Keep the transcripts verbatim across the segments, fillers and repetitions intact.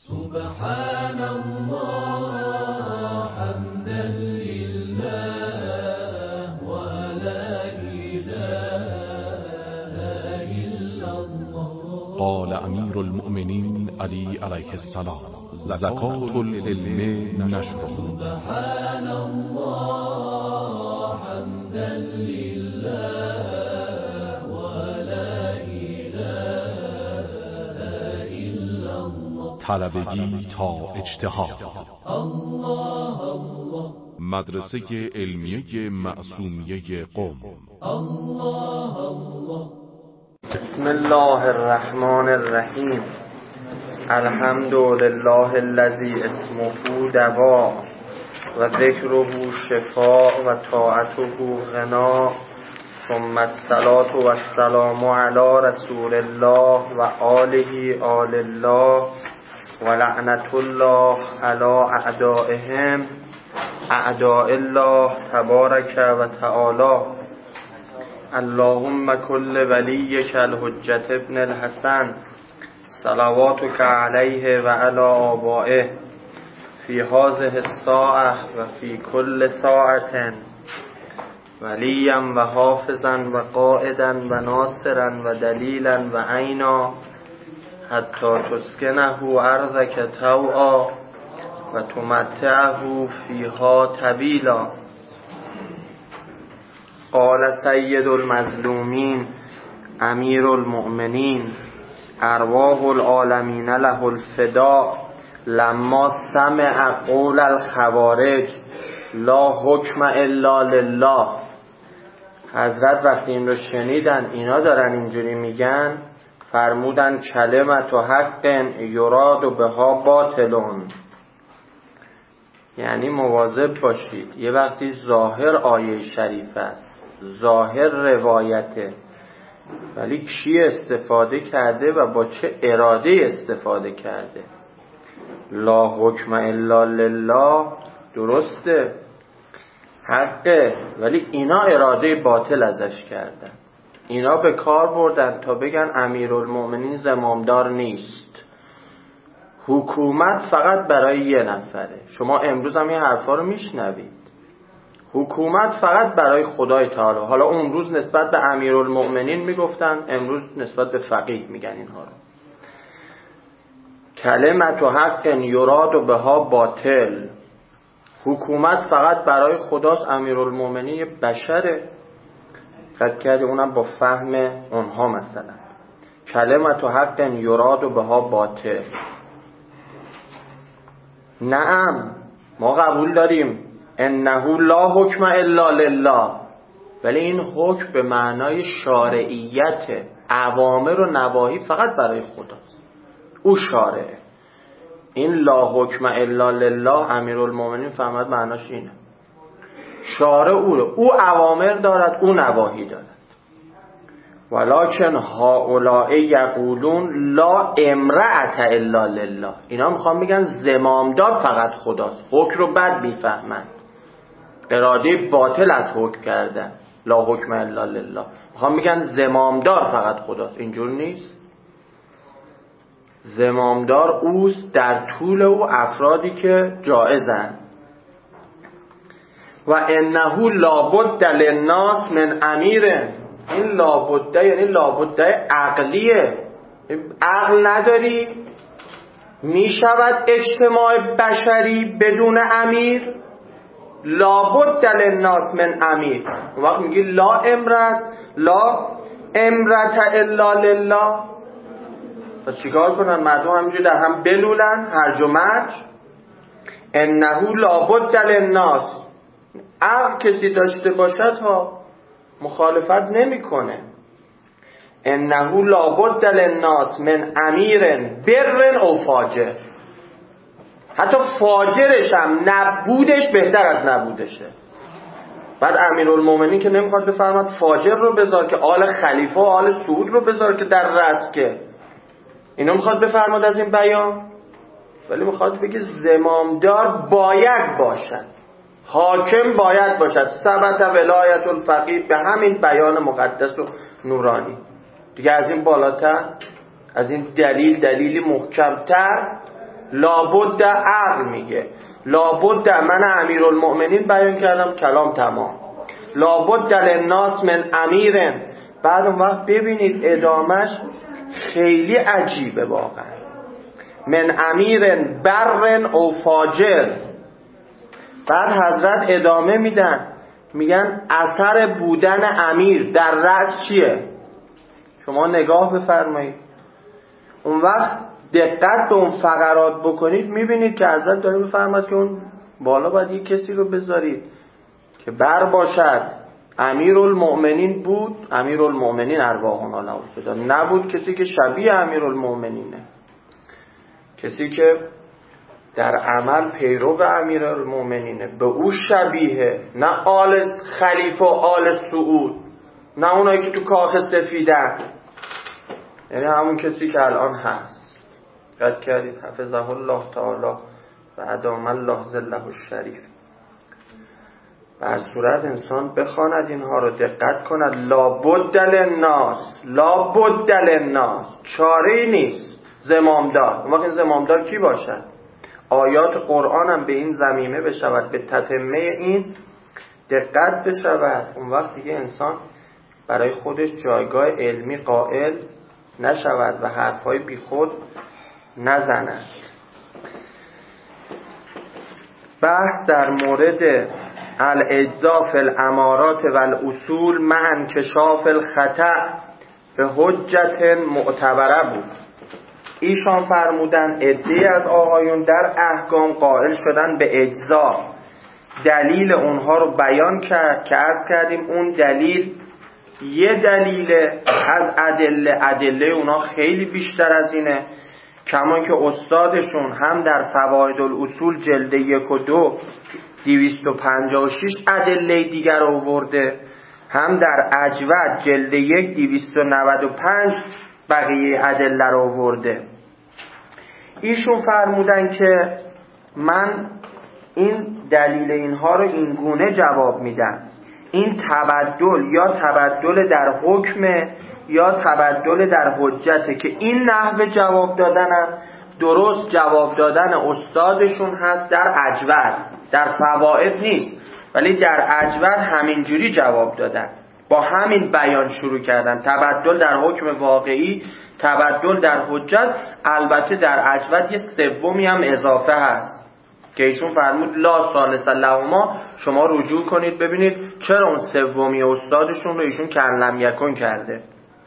سبحان الله حمدا لله ولا إله إلا الله. قال امیر المؤمنین علی علیه السلام: زکات العلم نشره. سبحان الله حمدا لله ولا إله إلا الله. طلبگی تا اجتهاد. الله الله. مدرسه علمیه معصومیه قم. الله الله. بسم الله الرحمن الرحیم. الحمد لله الذی اسمه دوا و ذکره شفاء و طاعته غنا، ثم الصلاة و السلام علی رسول الله و آله آل الله و لعنت الله علی اعدائهم اعداء الله تبارک و تعالی. اللهم کل ولیک الحجة ابن الحسن صلواتک علیه و علی آبائه فی هذه الساعة و فی کل ساعة ولیا و حافظا و قائدا و ناصرا و دلیلا و عینا حتی تسکنه ارضک طوعا و تمتعه فیها طویلا. قال سید المظلومین امیر المؤمنین ارواح العالمین له الفداء لما سمع قول الخوارج لا حکم الا لله. حضرت وقتی این رو شنیدن اینا دارن اینجوری میگن، فرمودن کلمت و حق یراد و بها باطلون. یعنی مواظب باشید، یه وقتی ظاهر آیه شریف است، ظاهر روایته، ولی کی استفاده کرده و با چه اراده استفاده کرده. لا حکم الا لله درسته، حقه، ولی اینا اراده باطل ازش کردن. اینا به کار بردن تا بگن امیرالمؤمنین زمامدار نیست، حکومت فقط برای یه نفره. شما امروز هم این حرفا رو میشنوید، حکومت فقط برای خدای تعالی. حالا اون روز نسبت به امیرالمؤمنین میگفتن، امروز نسبت به فقیه میگن اینها رو. کلمت و حق یراد و بها باطل. حکومت فقط برای خداست، امیرالمؤمنین یه بشره. قد کرده اونم با فهم اونها. مثلا کلمت و حق یراد و بها باطل. نعم ما قبول داریم انه لا حکم الا لله، ولی این حکم به معنای شارعیت، اوامر و نواهی فقط برای خداست، او شارعه. این لا حکم الا لله امیرالمؤمنین فهمد معناش اینه، شارع اوه، او اوامر دارد، او نواهی دارد. ولکن هؤلاء یقولون لا امرأة الا لله. اینا میخوان بگن زمامدار فقط خداست، حکم رو بد میفهمند، اراده باطل از حکم کردن. لا حکم الا لله میخوان بگن زمامدار فقط خداست. اینجور نیست. زمامدار اوست در طول او افرادی که جائزن. و انه لابد للناس من امیر. این لابده یعنی لابده عقلیه. عقل نداری میشود اجتماع بشری بدون امیر؟ لابد للناس من امیر. وقت میگی لا امرت لا امرت الا لله، پس چیکار کنن؟ مردم همینجوری در هم بلولن، هرج و مرج. انه لابد للناس. عقل کسی داشته باشد ها مخالفت نمیکنه. انه لابد للناس من امیر بر او فاجر. حتی فاجرش هم نبودش بهتر از نبودشه. بعد امیرالمومنین که نمیخواد بفرماد فاجر رو بذار که آل خلیفه و آل سعود رو بذار که در رأس، که اینو میخواد بفرماد از این بیان، ولی میخواد بگه زمامدار باید باشد، حاکم باید باشد. ثبت ولایت الفقیه به همین بیان مقدس و نورانی. دیگه از این بالاتر، از این دلیل دلیلی محکمتر لابد عقل میگه، لابد من امیرالمؤمنین بیان کردم، کلام تمام. لابد للناس من امیر. بعد اون وقت ببینید ادامش خیلی عجیبه واقعا. من امیر برن او فاجر. بعد حضرت ادامه میدن میگن اثر بودن امیر در رأس چیه؟ شما نگاه بفرمایید. اون وقت دقت به اون فقرات بکنید میبینید که حضرت داره میفرماد که اون بالا باید یک کسی رو بذارید که بر باشد. امیرالمؤمنین بود، امیرالمؤمنین ارواحنا له فدا. نبود کسی که شبیه امیرالمؤمنینه، کسی که در عمل پیرو امیرالمؤمنینه، به او شبیه، نه آل خلیفه و آل سعود، نه اونایی که تو کاخ سفیدن، یعنی همون کسی که الان هست. قد کردید حفظه الله تعالی و ادام الله ظله الشریف. بر صورت انسان بخواند اینها رو، دقت کند. لابد للناس، لابد للناس، چاره‌ای نیست. زمامدار، اون وقت این زمامدار کی باشد؟ آیات قرآن هم به این ضمیمه بشود، به تتمه این دقت بشود. اون وقت دیگه انسان برای خودش جایگاه علمی قائل نشود و حرفای بی خود نزند. بحث در مورد الاجزاء فی الامارات و الاصول مع انکشاف الخطأ به حجت معتبره بود. ایشان فرمودن عده‌ای از آقایون در احکام قائل شدن به اجزا، دلیل اونها رو بیان کرد که عرض کردیم اون دلیل یه دلیل از ادله، ادله اونها خیلی بیشتر از اینه. کمان که استادشون هم در فواید الاصول جلد یک و دو دویست و پنجاه و شش ادله دیگر آورده، هم در اجود جلد یک دویست و نود و پنج بقیه ادله رو آورده. ایشون فرمودن که من این دلیل اینها رو این گونه جواب میدم: این تبدل یا تبدل در حکم یا تبدل در حجته، که این نحوه جواب دادنم درست جواب دادن استادشون هست در اجود، در فواید نیست، ولی در اجود همینجوری جواب دادن، با همین بیان شروع کردن. تبدل در حکم واقعی، تبدل در حجت. البته در اجود یه سومی هم اضافه هست که ایشون فرمود لا ثالث لهما. شما رجوع کنید ببینید چرا اون سومی استادشون رو ایشون کلم یکن کرده.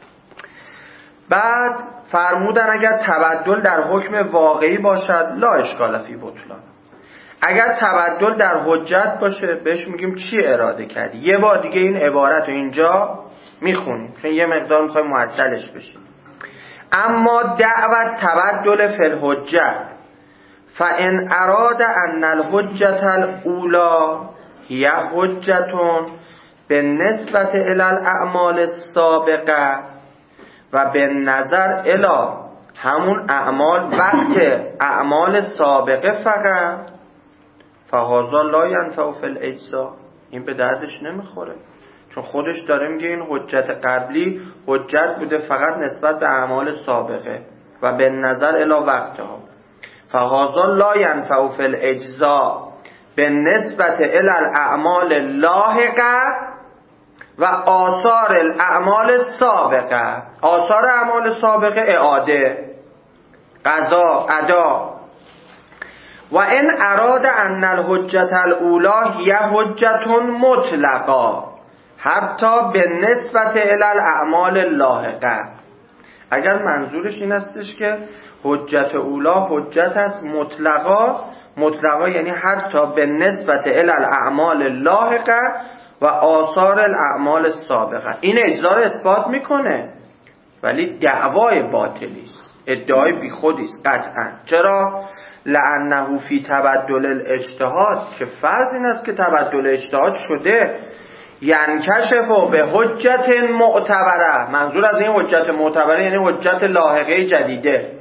بعد فرمودن اگر تبدل در حکم واقعی باشد لا اشکال فی بطلان. اگر تبدل در حجت باشه بهش میگیم چی اراده کردی. یه بار دیگه این عبارت رو اینجا میخونیم چون یه مقدار میخوایم معطلش بشیم. اما دعوت تبدل فی الحجت فان اراد ان الحجت الاولی هی حجتون به نسبت الی الاعمال السابقه و به نظر الی همون اعمال وقت اعمال سابقه فقط، فهذا لا ینفع فی الاجزاء. این به دردش نمیخوره چون خودش داره میگه این حجت قبلی حجت بوده فقط نسبت به اعمال سابقه و به نظر الی وقتها. فهذا لا ینفع فی الاجزاء به نسبت الی الاعمال اللاحقه و آثار الاعمال سابقه. آثار اعمال سابقه اعاده، قضا، ادا. و ان اراد ان الحجت الاولی هی حجت مطلقه حتی به نسبت الی الاعمال اللاحقه. اگر منظورش این استش که حجت اولا حجت است مطلقه، مطلقه یعنی حتی به نسبت الی الاعمال اللاحقه و آثار الاعمال السابقه، این اجزا رو اثبات میکنه ولی دعوای باطلی است، ادعای بی خودی است قطعا. چرا؟ لانه فی تبدل الاجتهاد، که فرض این است که تبدل اجتهاد شده، ینکشف به حجت معتبره. منظور از این حجت معتبره یعنی حجت لاحقه جدیده.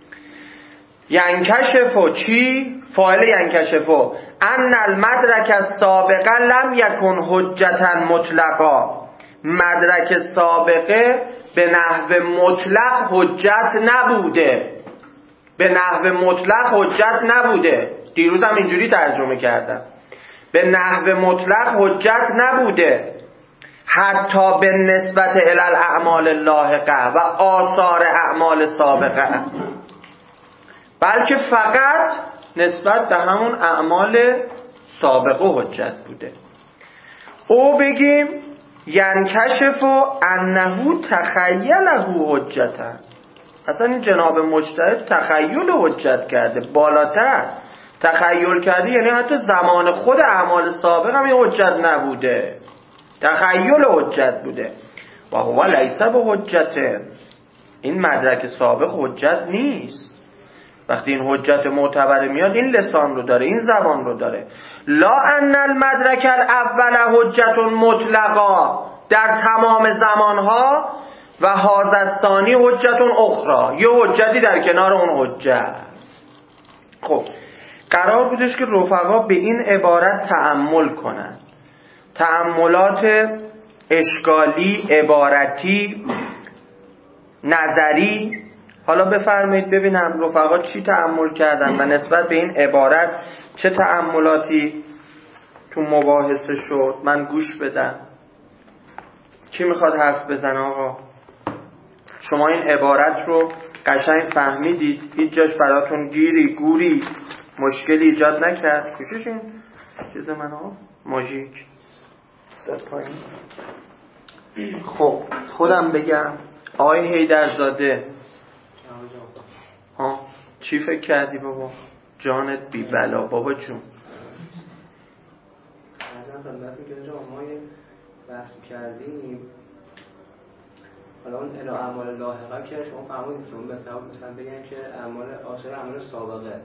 ینکشف چی؟ فاعل ینکشف ان المدرک السابقه لم یکن حجتا مطلقا. مدرک سابقه به نحو مطلق حجت نبوده. به نحو مطلق حجت نبوده. دیروز هم اینجوری ترجمه کردم، به نحو مطلق حجت نبوده، حتی به نسبت الی الاعمال اللاحقه و آثار اعمال سابقه، بلکه فقط نسبت به همون اعمال سابقه حجت بوده. او بگیم ینکشف انه تخیله حجتا. اصلا این جناب مجتهد تخیل حجت کرده، بالاتر تخیل کرده، یعنی حتی زمان خود اعمال سابق هم این حجت نبوده، تخیل حجت بوده. و هو لیس به حجت، این مدرک سابق حجت نیست. وقتی این حجت معتبر میاد این لسان رو داره، این زبان رو داره. لا ان المدرک الاول حجت مطلقا در تمام زمانها و هازستانی حجت اخرى، یه حجتی در کنار اون حجت. خب قرار بودش که رفقا به این عبارت تأمل کنن، تأملات اشکالی، عبارتی، نظری. حالا بفرمایید ببینم رفقا چی تأمل کردن و نسبت به این عبارت چه تأملاتی تو مباحثه شد. من گوش بدم. کی میخواد حرف بزنه آقا؟ شما این عبارت رو قشنگ فهمیدید؟ هیچ جاش براتون گیری گوری مشکلی ایجاد نکرد؟ گوشش این چیز من ها ماژیک داد پایین. خب خودم بگم آقای حیدرزاده، ها چی فکر کردی بابا؟ جانت بی بلا بابا جون. ازم خدمت میگه جا ما یه بحث کردیم، حالا اون الی اعمال لاحقه که شما فهمونید که مثلا مثلا بگن که اعمال آثار اعمال سابقه،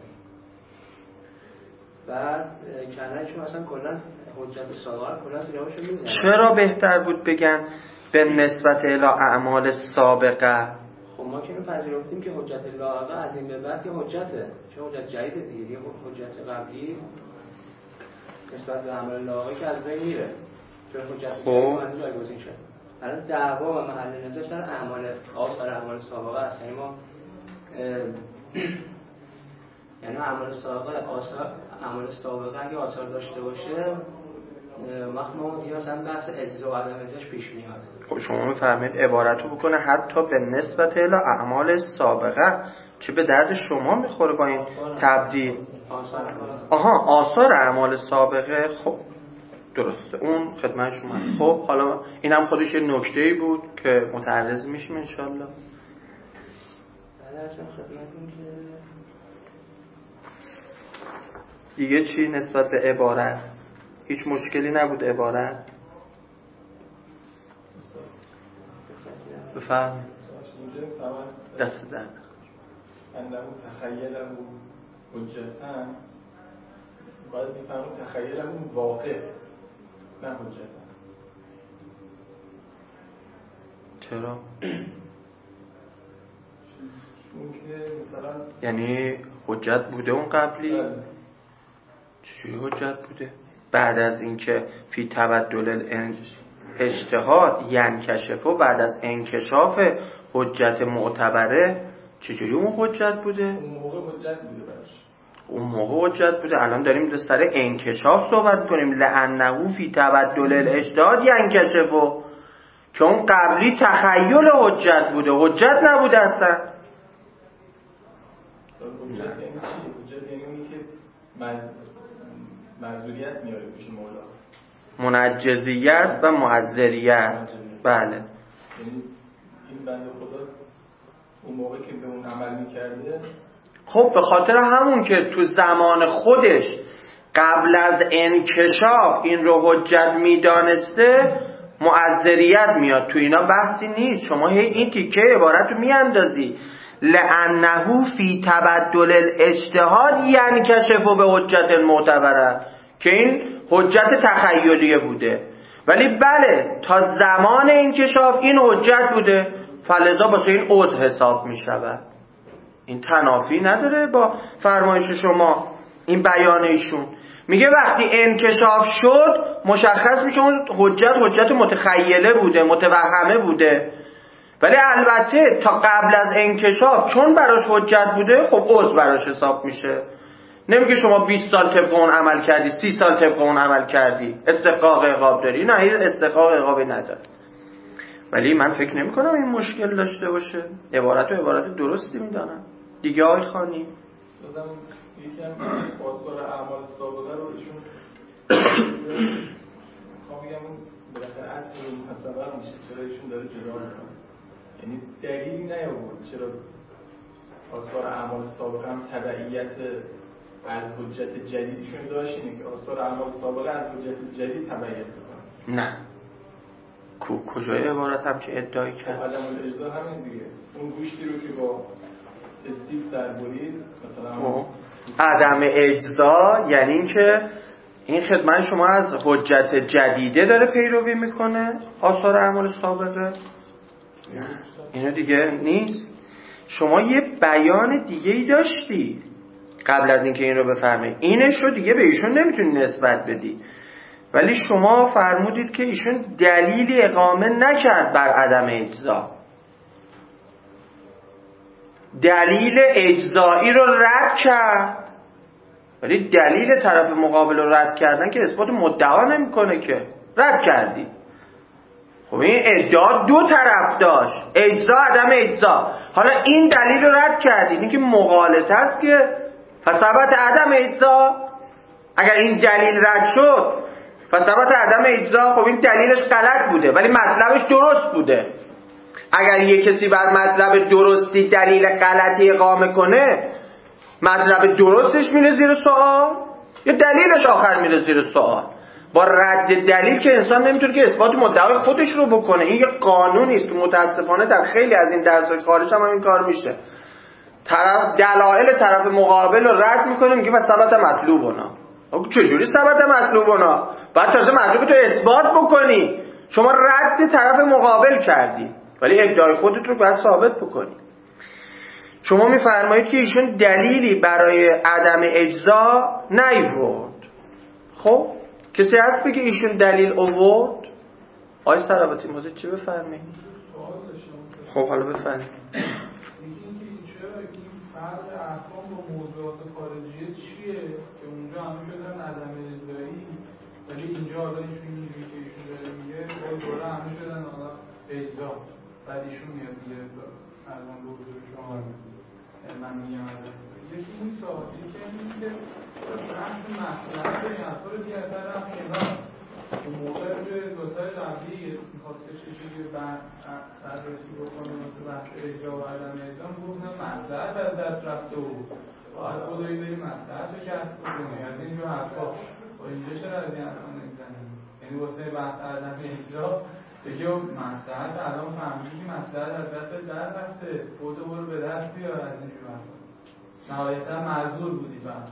بعد کردن چون مثلا کلا حجت سابقه کلا زیرابشو میزنن. چرا بهتر بود بگن به نسبت الی اعمال سابقه؟ خب ما که اینو پذیرفتیم که حجت لاحقه از این به بعد که حجته، چون حجت جدید دیگه، حجت قبلی نسبت به اعمال لاحقه که از بین میره، چون حجت جدید جایگزین شد. الان دعوا و محل نزاع سر اعمال آثار اعمال سابقه است. یعنی ما یعنی اعمال سابقه آثار اعمال سابقه اگه آثار داشته باشه وقت ما دیگه مثلا بحث اجزا و عدم اجزاش پیش میاد. خب شما میفهمید عبارتو بکنه حتی به نسبت الی اعمال سابقه، چه به درد شما میخوره با این تبدیل؟ آها آثار اعمال سابقه. خب درسته، اون خدمت شما. خب حالا این هم خودش یه نکته‌ای بود که متعرض میشیم انشالله. بعد از خدمتون که دیگه چی نسبت به عبارت؟ هیچ مشکلی نبود عبارت؟ بفهم دست درد انه تخیله حجتا، باید میفهمون تخیله واقع نه حجتا. چرا؟ چون که مثلا یعنی حجت بوده اون قبلی؟ چجوری حجت بوده؟ بعد از اینکه فی تبدل اجتهاد ینکشف و بعد از انکشاف حجت معتبره چجوری اون حجت بوده؟ اون موقع حجت بوده براش. اون موقع حجت بوده. الان داریم در سر انکشاف صحبت کنیم. لانه فی تبدل الاجتهاد ینکشف، که اون قبلی تخیل حجت بوده، حجت نبوده اصلا. حجت یعنی چی؟ حجت یعنی اونی که مز... مزدوریت میاره پیش مولا، منجزیت و معذریت. بله. یعنی این بنده خدا اون موقع که به اون عمل میکرده، خب به خاطر همون که تو زمان خودش قبل از انکشاف این رو حجت میدانسته معذریت میاد. تو اینا بحثی نیست. شما هی این تیکه عبارت رو میاندازی لانه فی تبدل الاجتهاد ینکشف به حجت معتبره، که این حجت تخیلیه بوده، ولی بله تا زمان انکشاف این حجت بوده، فلذا واسه این عضو حساب می شود. این تنافی نداره با فرمایش شما. این بیان ایشون میگه وقتی انکشاف شد مشخص میشه اون حجت حجت متخیله بوده، متوهمه بوده، ولی البته تا قبل از انکشاف چون براش حجت بوده خب عضو براش حساب میشه. نمیگه شما بیست سال طبق اون عمل کردی، سی سال طبق اون عمل کردی استحقاق عقاب داری. نه، این استحقاق عقابی نداره. ولی من فکر نمی کنم این مشکل داشته باشه. عبارت و عبارت درستی میدانم دیگه. آقای خانی دادم یکم آثار اعمال سابقه رو ایشون میخوام بگم اون بالاخره اصل محاسبه میشه، چرا ایشون داره جدا میکنه؟ یعنی دلیلی نیاورد چرا آثار اعمال سابقه هم تبعیت از حجت جدیدشون داشت، اینه که آثار اعمال سابقه از حجت جدید تبعیت میکنه. نه، کو کجای عبارت هم چه ادعایی کرد؟ عدم الاجزا همین دیگه. اون گوشتی رو که با استیک سربرید مثلا عدم اجزا یعنی این که این خدمت شما از حجت جدیده داره پیروی میکنه آثار اعمال سابقه. اینو دیگه نیست. شما یه بیان دیگه ای داشتی قبل از اینکه این رو بفهمید، اینش رو دیگه به ایشون نمیتونی نسبت بدی. ولی شما فرمودید که ایشون دلیلی اقامه نکرد بر عدم اجزا، دلیل اجزایی رو رد کرد. ولی دلیل طرف مقابل رو رد کردن که اثبات مدعا نمیکنه که رد کردی. خب این ادعا دو طرف داشت، اجزا عدم اجزا. حالا این دلیل رو رد کردی، این که مغالطه است که فثبت عدم اجزا. اگر این دلیل رد شد فثبت عدم اجزا، خب این دلیلش غلط بوده ولی مطلبش درست بوده. اگر یک کسی بر مطلب درستی دلیل غلطی اقامه کنه، مطلب درستش میره زیر سوال یا دلیلش آخر میره زیر سوال. با رد دلیل که انسان نمیتونه که اثبات مدعای خودش رو بکنه. این یه قانونی است که متاسفانه در خیلی از این درس‌های خارج هم این کار میشه. طرف دلایل طرف مقابل رو رد میکنه، میگه ثبت مطلوبنا. چجوری ثبت مطلوبنا؟ بعد تازه مطلوب تو اثبات بکنی. شما رد طرف مقابل کردی ولی ادعای خودت رو باید ثابت بکنی. شما میفرمایید که ایشون دلیلی برای عدم اجزا نیورد. خب کسی هست بگه ایشون دلیل آورد؟ آقای صلواتی موضوع چی بفرمایید؟ خب حالا بفرمایید. فرق احکام با موضوعات خارجیه چیه که اونجا همه شدن عدم اجزایی، ولی اینجا حالا ایشون اینجوری که ایشون داره میگه باید دوره همه شدن حالا اجزا، بعد ایشون میاد میگه ارزان به حضور شما من میگم ازم یکی این ساعتی که این که بحث مسئله این حرفا رو دیگه اثر هم کنار اون موقع روی دوتای قبلی میخواستش که چیزی بررسی بکنه مثل بحث اجرا و عدم اجرا گفت نه مصلحت از دست رفته و باید خدایی بری مصلحت رو کسب بکنی از اینجور حرفا. با اینجا چرا از این حرفا نمیزنیم؟ یعنی واسه بحث عدم اجرا بگه مصلحت الان فهمیدی که مصلحت از دست در رفته خودتو برو به دست بیار از اینجور حرفا. نهایتا معذور بودی فهم.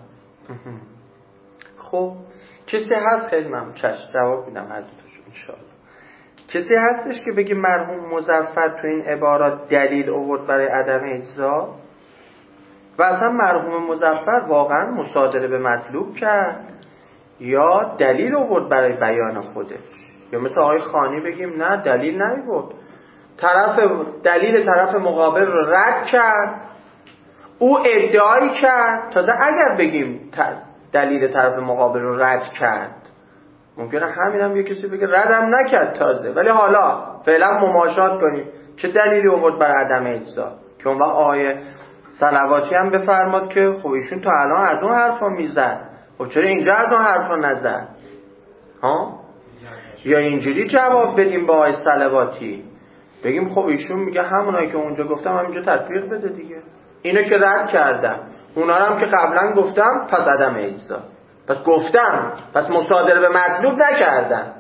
خب کسی هست؟ خیلی ممنون. چشم جواب میدم هر دوتاشو انشاءالله. کسی هستش که بگی مرحوم مظفر تو این عبارات دلیل آورد برای عدم اجزا و اصلا مرحوم مظفر واقعا مصادره به مطلوب کرد یا دلیل آورد برای بیان خودش؟ یا مثل آقای خانی بگیم نه دلیل نیورد، طرف دلیل طرف مقابل رو رد کرد، او ادعایی کرد. تازه اگر بگیم دلیل طرف مقابل رو رد کرد، ممکنه همین هم یه کسی بگه ردم نکرد تازه، ولی حالا فعلا مماشات کنیم چه دلیلی آورد بر عدم اجزا که اون وقت آیه صلواتی هم بفرماد که خب ایشون تا الان از اون حرفا میزد، خب چرا اینجا از اون حرفا نزد؟ ها؟ یا اینجوری جواب بدیم با آیه صلواتی بگیم خب ایشون میگه همونایی که اونجا گفتم همینجا تطبیق بده دیگه، اینو که رد کردم اونا هم که قبلا گفتم پس عدم اجزا، پس گفتم پس مصادره به مطلوب نکردم،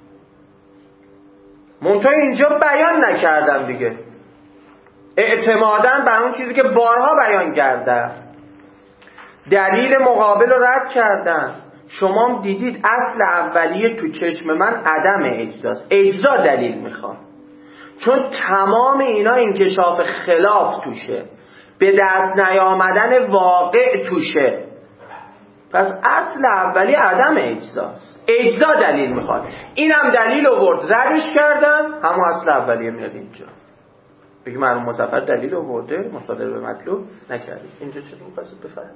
منتها اینجا بیان نکردم دیگه، اعتماداً بر اون چیزی که بارها بیان کردم، دلیل مقابل رو رد کردم. شما هم دیدید اصل اولیه تو چشم من عدم اجزاست، اجزا دلیل میخواد، چون تمام اینا انکشاف خلاف توشه، به دست نیامدن واقع توشه. پس اصل اولی عدم اجزاست، اجزا دلیل میخواد. اینم دلیل آورد ردش کردن، همون اصل اولیه میاد اینجا. بگی معلوم مظفر دلیل آورده مصادره به مطلوب نکردی. اینجا چه می‌خواستید بفرمایید؟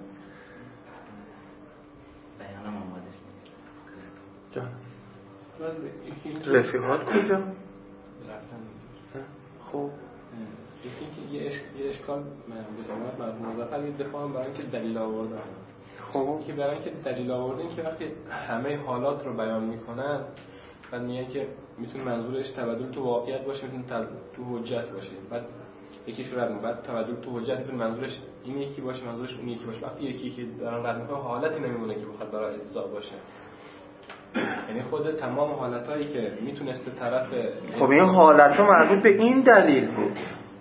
بیانم آماده است. جان یکی رفیقات کجا؟ رفتن خب یکی که یه اش- یه اشکال من به جناب مرحوم مظفر یه دفاع هم برای اینکه دلیل آوردن. خب که برای اینکه دلیل آوردن که وقتی همه حالات رو بیان میکنن بعد میگن که میتونه منظورش تبدل تو واقعیت باشه، میتونه تبدل تو حجت باشه. بعد یکیش رو رد می‌کنه، بعد تبدل تو حجت میتونه منظورش این یکی باشه، منظورش اون یکی باشه. وقتی یکی که دارن رد میکنه حالتی نمیمونه که بخواد برای اجزا باشه. یعنی خود تمام حالتایی که میتونسته طرف خب این حالت‌ها مربوط به این دلیل بود.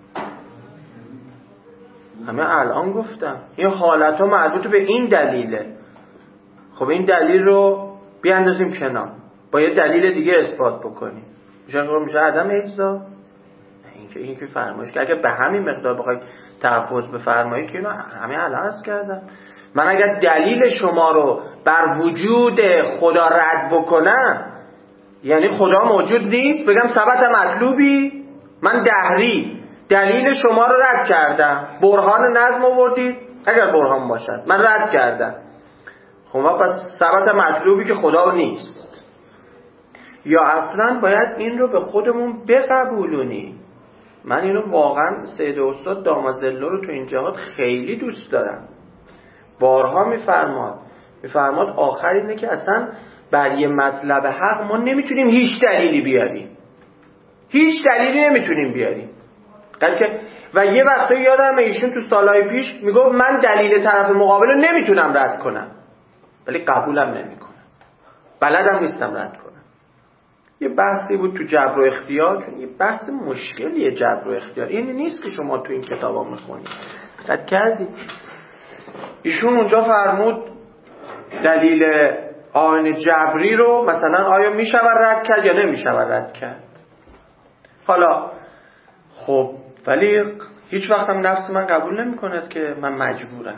همه الان گفتم این حالت‌ها مربوط به این دلیله. خب این دلیل رو بیاندازیم کنار، با یه دلیل دیگه اثبات بکنیم. میشه میشه عدم اجزا. این که این که فرمایش که اگه به همین مقدار بخواید تحفظ بفرمایید که اینو همه الان عرض کردم. من اگر دلیل شما رو بر وجود خدا رد بکنم یعنی خدا موجود نیست، بگم ثبت مطلوبی، من دهری دلیل شما رو رد کردم، برهان نظم آوردید، اگر برهان باشد من رد کردم، خب پس ثبت مطلوبی که خدا نیست. یا اصلا باید این رو به خودمون بقبولونی. من اینو واقعا سید استاد دامازلو رو تو این جهات خیلی دوست دارم. بارها میفرماد میفرماد آخر اینه که اصلا بر یه مطلب حق ما نمیتونیم هیچ دلیلی بیاریم، هیچ دلیلی نمیتونیم بیاریم. و یه وقتی یادم ایشون تو سالهای پیش میگفت من دلیل طرف مقابل رو نمیتونم رد کنم ولی قبولم نمیکنم، بلدم نیستم رد کنم. یه بحثی بود تو جبر و اختیار، چون یه بحث مشکلیه جبر و اختیار، این نیست که شما تو این کتابا میخونید. دقت کردید ایشون اونجا فرمود دلیل آیین جبری رو مثلا آیا میشود رد کرد یا نمیشود رد کرد. حالا خب ولی هیچ وقت هم نفس من قبول نمی کند که من مجبورم.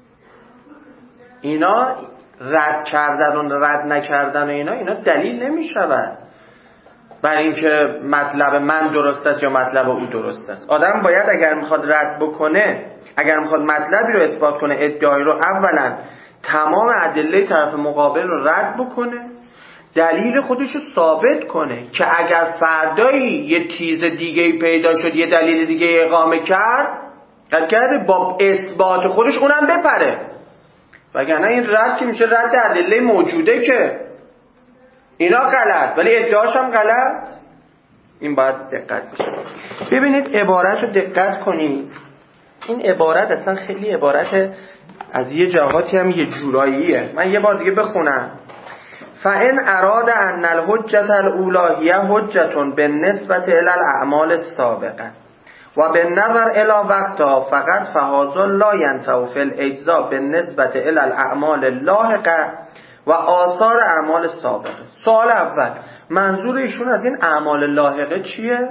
اینا رد کردن و رد نکردن و اینا اینا دلیل نمی شود برای اینکه مطلب من درست است یا مطلب او درست است. آدم باید اگر میخواد رد بکنه، اگر میخواد مطلبی رو اثبات کنه، ادعایی رو، اولا تمام ادله طرف مقابل رو رد بکنه، دلیل خودش رو ثابت کنه که اگر فردایی یه تیز دیگه پیدا شد یه دلیل دیگه اقامه کرد قد کرده با اثبات خودش اونم بپره، وگرنه این رد که میشه رد ادله موجوده که اینا غلط ولی ادعاش هم غلط. این باید دقت کنید. ببینید عبارت رو دقت کنید. این عبارت اصلا خیلی عبارت از یه جهاتی هم یه جوراییه. من یه بار دیگه بخونم. فَإِنْ أَرَادَ أَنَّ الْحُجَّةَ الْأُولَى هِيَ حُجَّةٌ بِالنِّسْبَةِ إِلَى الْأَعْمَالِ السَّابِقَةِ وَبِالنَّظَرِ إِلَى وَقْتِهَا فَقَدْ فَهَذَا لَا يَنْفَعُ فِي الْإِجْزَاءِ بِالنِّسْبَةِ إِلَى الْأَعْمَالِ اللَّاحِقَةِ و آثار اعمال سابقه. سوال اول، منظور ایشون از این اعمال لاحقه چیه؟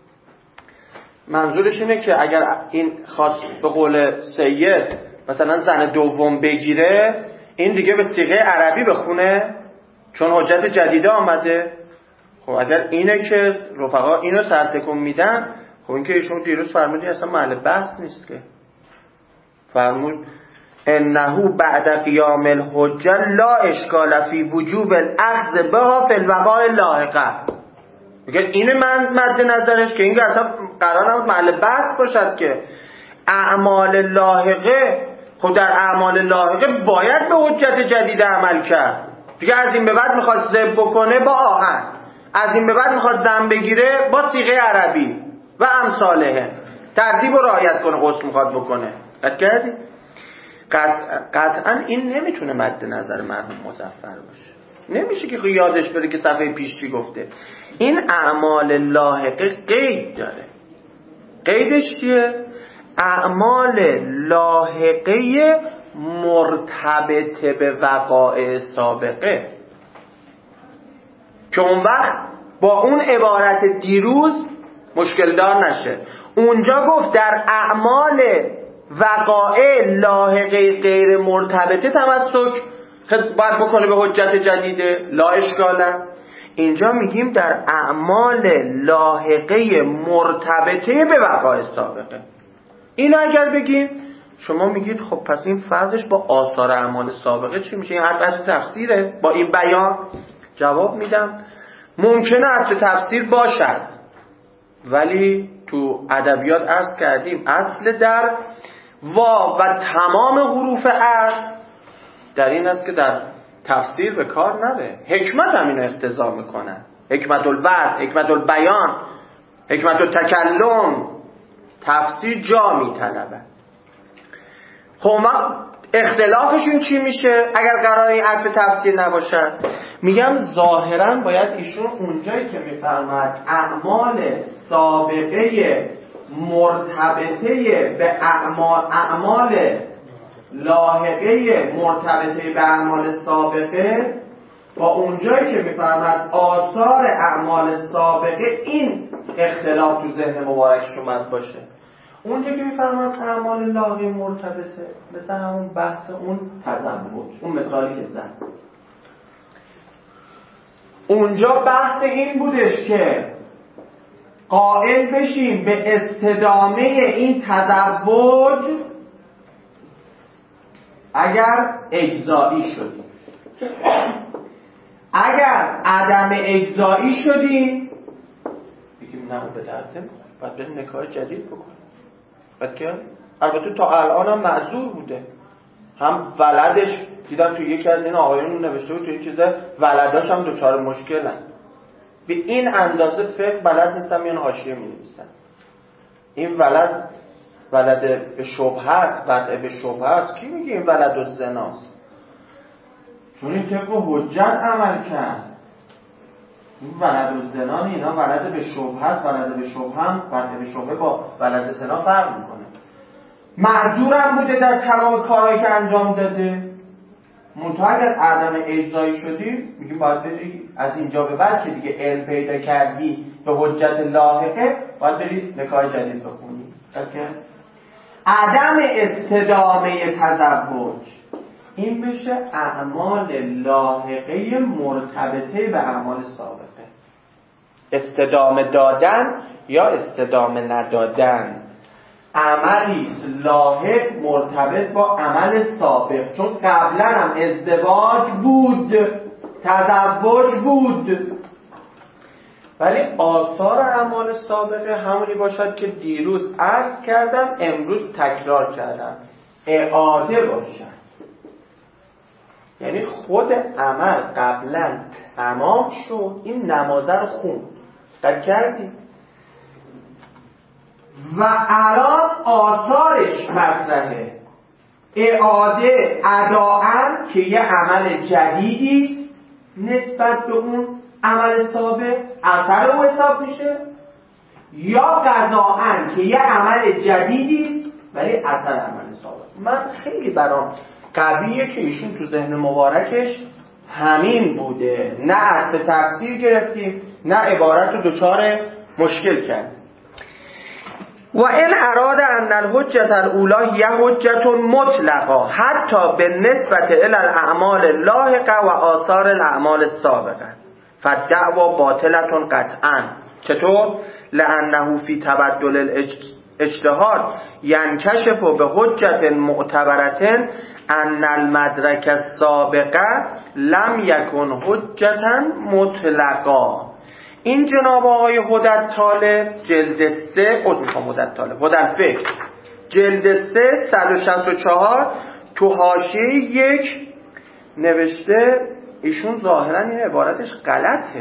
منظورش اینه که اگر این خاص به قول سید مثلا زن دوم بگیره این دیگه به صیغه عربی بخونه چون حجت جدیده آمده. خب اگر اینه که رفقا اینو سرتکون میدن، خب این که ایشون دیروز فرمودی اصلا محل بحث نیست که. فرمود انه بعد قیام الحجه لا اشکال فی وجوب الاخذ بها فی الوقائع اللاحقه. میگه اینه من مد نظرش که این اصلا قرار نبود محل بحث باشد که اعمال لاحقه. خب در اعمال لاحقه باید به حجت جدید عمل کرد دیگه. از این به بعد میخواد ذبح بکنه با آهن، از این به بعد میخواد زن بگیره با صیغه عربی و امثاله، ترتیب رو رعایت کنه، غسل میخواد بکنه. قد کردی؟ قطعا این نمیتونه مد نظر مرحوم مظفر باشه. نمیشه که یادش بره که صفحه پیش چی گفته. این اعمال لاحقه قید داره. قیدش چیه؟ اعمال لاحقه مرتبط به وقایع سابقه، که اون وقت با اون عبارت دیروز مشکل دار نشه. اونجا گفت در اعمال وقایع لاحقه غیر مرتبطه تمسک باید بکنه به حجت جدیده لا اشکاله. اینجا میگیم در اعمال لاحقه مرتبطه به وقایع سابقه. این اگر بگیم شما میگید خب پس این فرقش با آثار اعمال سابقه چی میشه؟ این حرف تفسیره با این بیان؟ جواب میدم ممکنه اصل تفسیر باشد، ولی تو ادبیات عرض کردیم اصل در واو و تمام حروف اصل در این است که در تفسیر به کار نره. حکمت هم اینو اقتضا میکنه، حکمت الوضع، حکمت البیان، حکمت التکلم. تفسیر جا میطلبه. خب ما اختلافشون چی میشه اگر قرار این عطف تفسیر نباشد؟ میگم ظاهرا باید ایشون اونجایی که میفرماد اعمال سابقه مرتبطه به اعمال اعمال لاحقه مرتبطه به اعمال سابقه با اونجایی که میفرماد آثار اعمال سابقه، این اختلاف تو ذهن مبارکش اومد باشه. اونجا که میفرماد اعمال لاحقه مرتبطه مثل همون بحث اون تزوج، اون مثالی که زد، اونجا بحث این بودش که قائل بشیم به استدامه این تزوج اگر اجزایی شدیم. اگر عدم اجزایی شدیم بگیم نه به درد باید بریم نکاح جدید بکنیم. بعد که البته تا الان هم معذور بوده، هم ولدش دیدم تو یکی از این آقایون نوشته بود تو این چیزه ولداش هم دوچار مشکلن. به این اندازه فقه بلد نیستم میان حاشیه می‌نویسن. این ولد ولد به شبهه است، وضع به شبهه است. کی میگه این ولد الزناست؟ چون این طبق حجت عمل کرد. این ولد الزنا نه، اینا ولد به شبهه است. ولد به شبهه هم وضع به شبهه با ولد زنا فرق میکنه. معذورم بوده در تمام کارهایی که انجام داده. منتها اگر عدم اجزایی شدی میگیم باید بری از اینجا به بعد که دیگه علم پیدا کردی به حجت لاحقه باید بری نکاح جدید بخونی. عدم استدامه تزوج این بشه اعمال لاحقه مرتبطه به اعمال سابقه. استدامه دادن یا استدامه ندادن عملی لاحق مرتبط با عمل سابق، چون قبلا هم ازدواج بود، تزوج بود، ولی آثار اعمال سابقه همونی باشد که دیروز عرض کردم امروز تکرار کردم، اعاده باشد. یعنی خود عمل قبلا تمام شد، این نمازه رو خوند دقت کردی و الان آثارش مطرحه، اعاده اداءً که یه عمل جدیدی نسبت به اون عمل سابق اثر او حساب میشه، یا قضاءً که یه عمل جدیدی ولی اثر عمل سابق. من خیلی برام قویه که ایشون تو ذهن مبارکش همین بوده، نه عطف تفسیر گرفتیم نه عبارت رو دچار مشکل کرد. و این اراد ان الحجت الاولی یه حجت مطلقه حتی به نسبت الی الاعمال اللاحقه و آثار الاعمال السابقه فالدعوا باطلة قطعا. چطور؟ لانه فی تبدل الاجتهاد ینکشف به حجت معتبرة ان المدرک السابقه لم یکن حجتا مطلقا. این جناب آقای هدت طالب جلد سه قد میخوام هدت طالب هدت فکر جلد سه صد و شصت و چهار تو حاشیه یک نوشته، ایشون ظاهرا این عبارتش غلطه،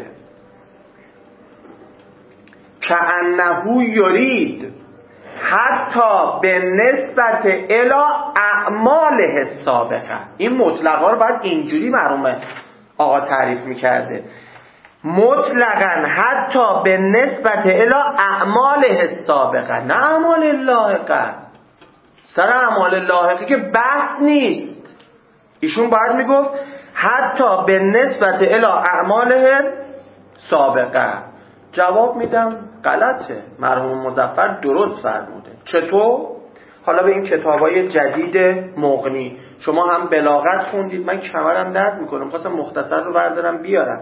که انه یرید حتی به نسبت الی اعماله سابقه. این مطلقا رو باید اینجوری معلومه آقا تعریف میکرده، مطلقاً حتی به نسبت الی اعماله سابقه، نه اعمال لاحقه. سر اعمال لاحقه که بحث نیست، ایشون باید میگفت حتی به نسبت الی اعماله سابقه. جواب میدم غلطه، مرحوم مظفر درست فرموده. چطور؟ حالا به این کتابای جدید مغنی، شما هم بلاغت خوندید، من کمرم درد میکنم، خواستم مختصر رو بردارم بیارم.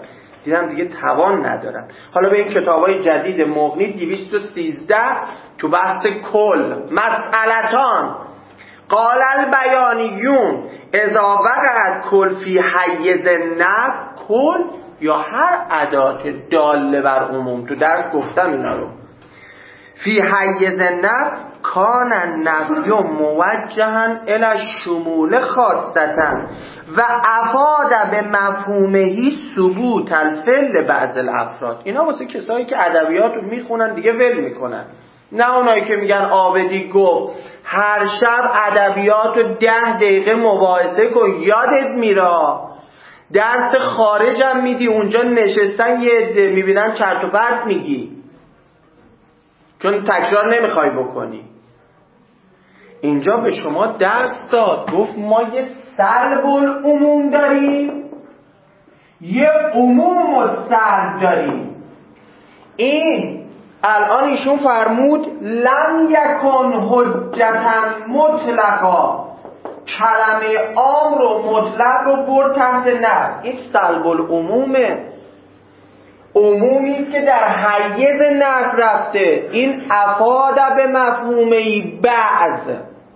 دیدم دیگه توان ندارم. حالا به این کتابای جدید مغنی دویست و سیزده تو بحث کل مسئلتان قال البیانیون اذا وقعت کل فی حیز نفی، کل یا هر ادات داله بر عموم، تو درس گفتم اینا رو، فی حیز نفی کان النفی موجها الی الشمول خاصتا و افاد به مفهومهی ثبوت الفعل بعض الافراد. اینا واسه کسایی که ادبیات رو میخونن دیگه ول میکنن، نه اونایی که میگن عابدی گفت هر شب ادبیات رو ده دقیقه مباحثه کن یادت میره، درس خارجم میدی اونجا نشستن یه عده میبینن چرت و پرت میگی چون تکرار نمیخوای بکنی. اینجا به شما درس داد، گفت ما یه سلب العموم داریم یه عموم و سلب داریم. این الان ایشون فرمود لم یکن حجتا مطلقا، کلمه عام رو مطلق رو برد تحت نفی. این سلب العمومه، عمومی است که در حیز نفی رفته. این افاد به مفهومه بعض،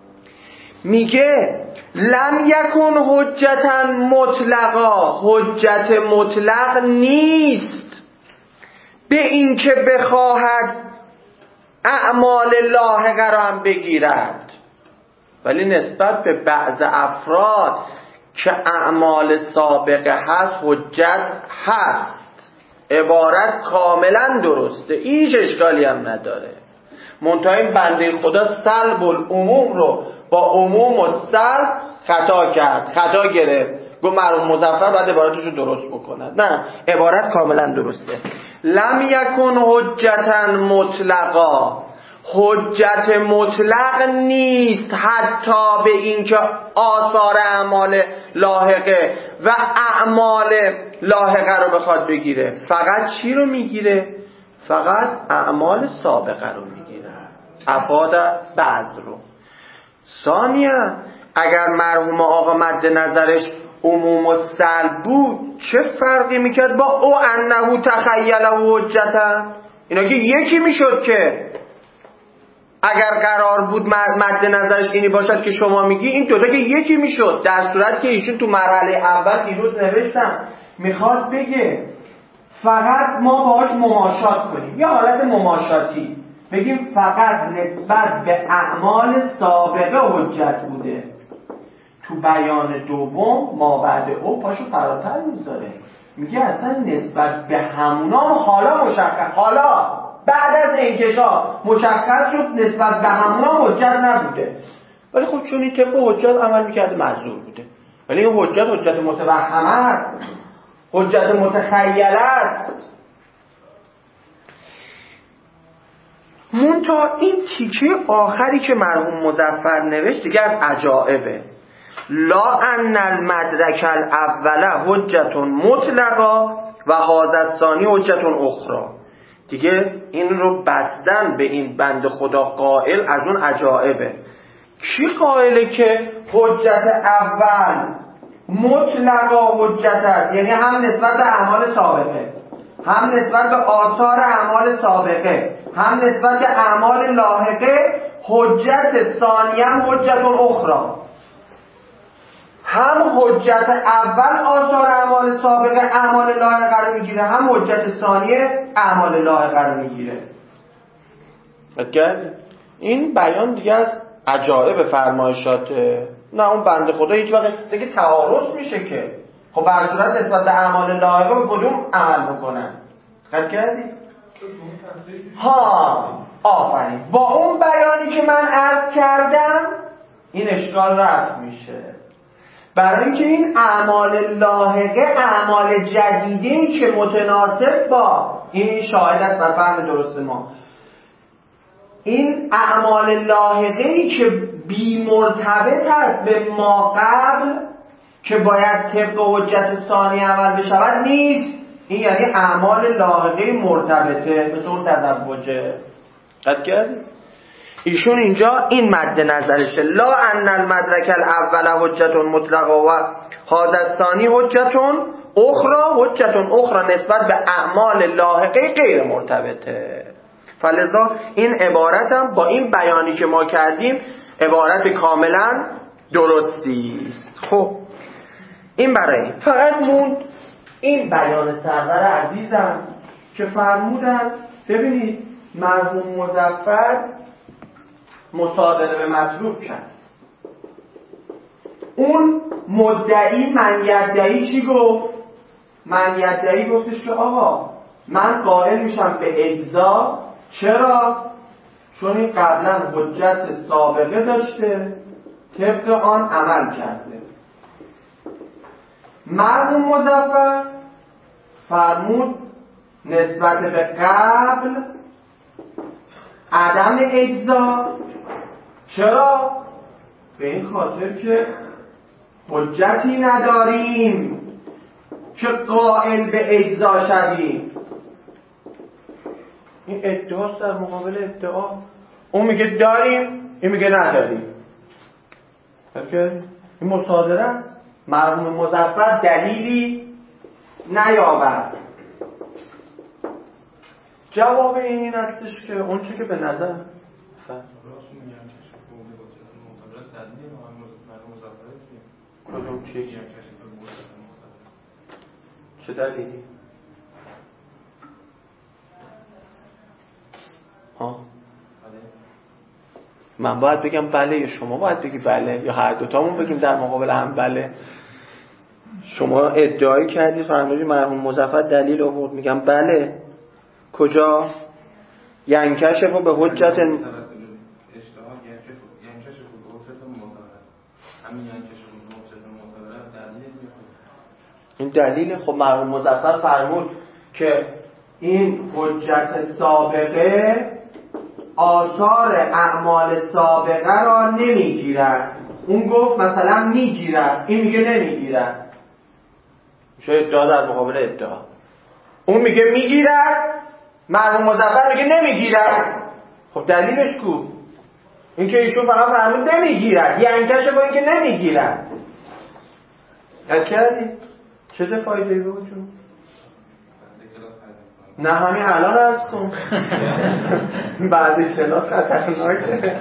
میگه لم یکن حجتا مطلقا، حجت مطلق نیست به این که بخواهد اعمال لاحقه را هم بگیرد، ولی نسبت به بعض افراد که اعمال سابقه هست حجت هست. عبارت کاملا درسته، هیچ اشکالی هم نداره. منتها این بنده خدا سلب العموم رو با عموم و سلب خطا کرد، خطا گرفت، گفت مرحوم مظفر بعد عبارتش رو درست بکند. نه، عبارت کاملا درسته. لم یکن حجتا مطلقا، حجت مطلق نیست حتی به این که آثار اعمال لاحقه و اعمال لاحقه رو بخواد بگیره. فقط چی رو میگیره؟ فقط اعمال سابقه رو میگیره، افاد بعض رو. ثانیا اگر مرحوم آقا مد نظرش عموم و سلب بود چه فرقی میکرد با او انه تخیله حجتا؟ اینا که یکی میشد که اگر قرار بود مد نظرش اینی باشد که شما میگی، این دوتا که یکی میشد. در صورت که ایشون تو مرحله اول دیروز نوشتم میخواد بگه فقط ما باهاش مماشات کنیم، یا حالت مماشاتی بگیم فقط نسبت به اعمال سابقه حجت بوده. تو بیان دوم ما بعد او پاشو فراتر میذاره، میگه اصلا نسبت به همونا حالا مشخص، حالا بعد از انکشاف مشخص شد نسبت به همونا حجت نبوده، ولی خب چون این طبق حجت عمل میکرده معذور بوده. ولی این حجت حجت متوهمه است، حجت متخیله است. منتها این تیکه آخری که مرحوم مظفر نوشت دیگه از عجائبه. لا ان المدرک الاول حجت مطلقا و هذا الثانی حجت اخرى. دیگه این رو بستن به این بند خدا قائل از اون عجائبه. کی قائله که حجت اول مطلقا حجت است، یعنی هم نسبت به اعمال سابقه، هم نسبت به آثار اعمال سابقه، هم نسبت به اعمال لاحقه. حجت ثانیه هم حجت اخرى، هم حجت اول آثار اعمال سابقه اعمال لاحقه رو میگیره، هم حجت ثانیه اعمال لاحقه رو میگیره. اگر این بیان دیگه از عجایب فرمایشاته، نه اون بنده خدا هیچ وقت دیگه تعارض میشه که خب بر صورت نسبت به اعمال لاحقه به کدوم عمل بکنن. خد کردی؟ ها آفرین، با اون بیانی که من عرض کردم این اشکال رفت میشه. برای اینکه این اعمال لاحقه اعمال جدیدی که متناسب با این شاهد است بر فهم درست ما، این اعمال لاحقه‌ای که بی مرتبط است به ما قبل که باید طبق حجت ثانی عمل بشود نیست. این یعنی اعمال لاحقه مرتبطه، مثل اون تزوجه. قد کردی؟ ایشون اینجا این مد نظرشه، لا ان المدرک الاول حجت مطلقه و حادثانی حجتون اخرى حجتون اخرى نسبت به اعمال لاحقه غیر مرتبطه. فلذا این عبارت هم با این بیانی که ما کردیم عبارت کاملا درستی است. خب این برای فقط موند این بیان سرور عزیزم که فرمودن ببینید مرحوم مظفر مصادره به مطلوب کرد. اون مدعی من یدعی چی گفت؟ من یدعی گفتش که آقا من قائل میشم به اجزا. چرا؟ چون این قبلا حجت سابقه داشته طبق آن عمل کرده. مرحوم مظفر فرمود نسبت به قبل عدم اجزا. چرا؟ به این خاطر که حجتی نداریم که قائل به اجزا شویم. این ادعاست در مقابل ادعا. اون میگه داریم، این میگه نداریم. این مصادره است. مرحوم مظفر دلیلی نیاورد. جواب این هستش که اون چه که به نظر کدوم چی؟ چه دلیلی؟ ها؟ من باید بگم بله یا شما باید بگی بله یا هر دوتامون بگیم در مقابل هم بله؟ شما ادعای کردید فرمودید مرحوم مظفر دلیل آورد، میگم بله. کجا؟ ینکشف به حجت این دلیل. خب مرحوم مظفر فرمود که این حجت سابقه آثار اعمال سابقه را نمیگیرد. اون گفت مثلا میگیرد، این میگه نمیگیرد. میشه ادعا در مقابل ادعا. اون میگه میگیرد، مرحوم مظفر میگه نمیگیرد. خب دلیلش کو؟ این که ایشون فقط فرمود نمیگیرد، یعنی کشه با این که نمیگیرد. یاد کردی؟ چه فایده بود چون؟ نه همین الان عرض کن. بعد کلاس خطرناکه.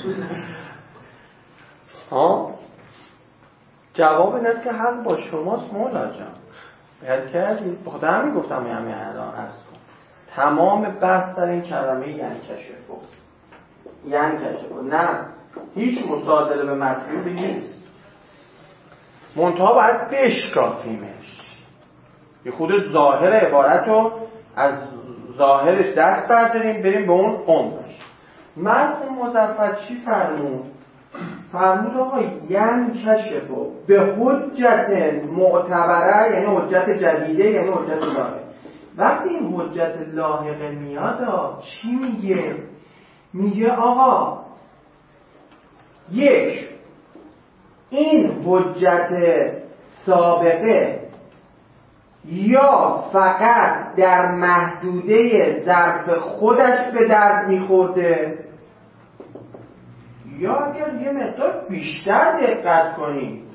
ها؟ جواب این است که حق با شماست مولا جان. یاد کردی؟ بخدا همین گفتم همین الان عرض کن. تمام بحث در این کلمه یعنی کشف بود. یعنی کشف بود. نه هیچ مصادره به مطلوبی نیست. منتها باید بشکافیمش. یه خود ظاهر عبارت رو از ظاهرش دست برداریم بریم به اون عمقش. مرحوم مظفر چی فرمود؟ فرمود آقا یعنی کشف به حجت معتبره، یعنی حجت جدیده، یعنی حجت لاحقه. وقتی این حجت لاحقه میاد چی میگه؟ میگه آقا یک، این حجت سابقه یا فقط در محدوده ظرف خودش به درد میخورده یا اگر یه مقدار بیشتر دقت کنی،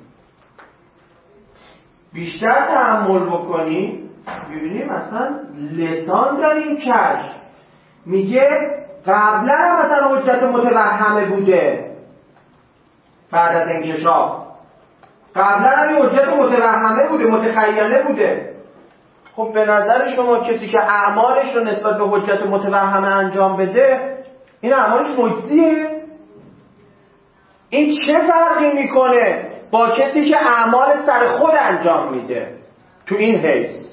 بیشتر تأمل بکنی، ببینیم مثلا لسان داریم کشف میگه قبلا هم مثلا حجت متوهمه بوده بعد از انکشاف، قبلا هم حجت متوهمه بوده، متخیله بوده. خب به نظر شما کسی که اعمالش رو نسبت به حجت متوهمه انجام بده این اعمالش مجزیه؟ این چه فرقی میکنه با کسی که اعمال سر خود انجام میده؟ تو این حیث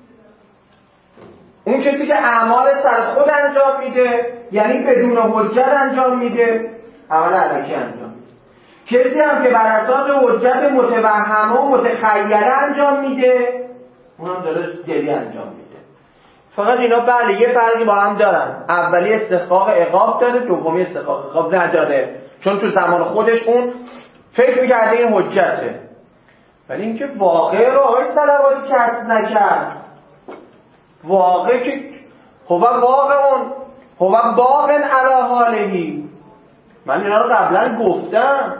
اون کسی که اعمال سر خود انجام میده یعنی بدون حجت انجام میده، عمل الکی انجام میده. کسی هم که بر اساس حجت متوهمه و متخیله انجام میده اون هم داره دلی انجام میده. فقط اینا بله یه فرقی با هم دارن. اولی استحقاق عقاب داره، دومی استحقاق عقاب نداره، چون تو زمان خودش اون فکر میکرده این حجته. ولی اینکه واقع رو آقای صلواتی کسب نکرد، واقع که هو واقع اون هو باقن علی حالهی. من اینا رو قبلا گفتم.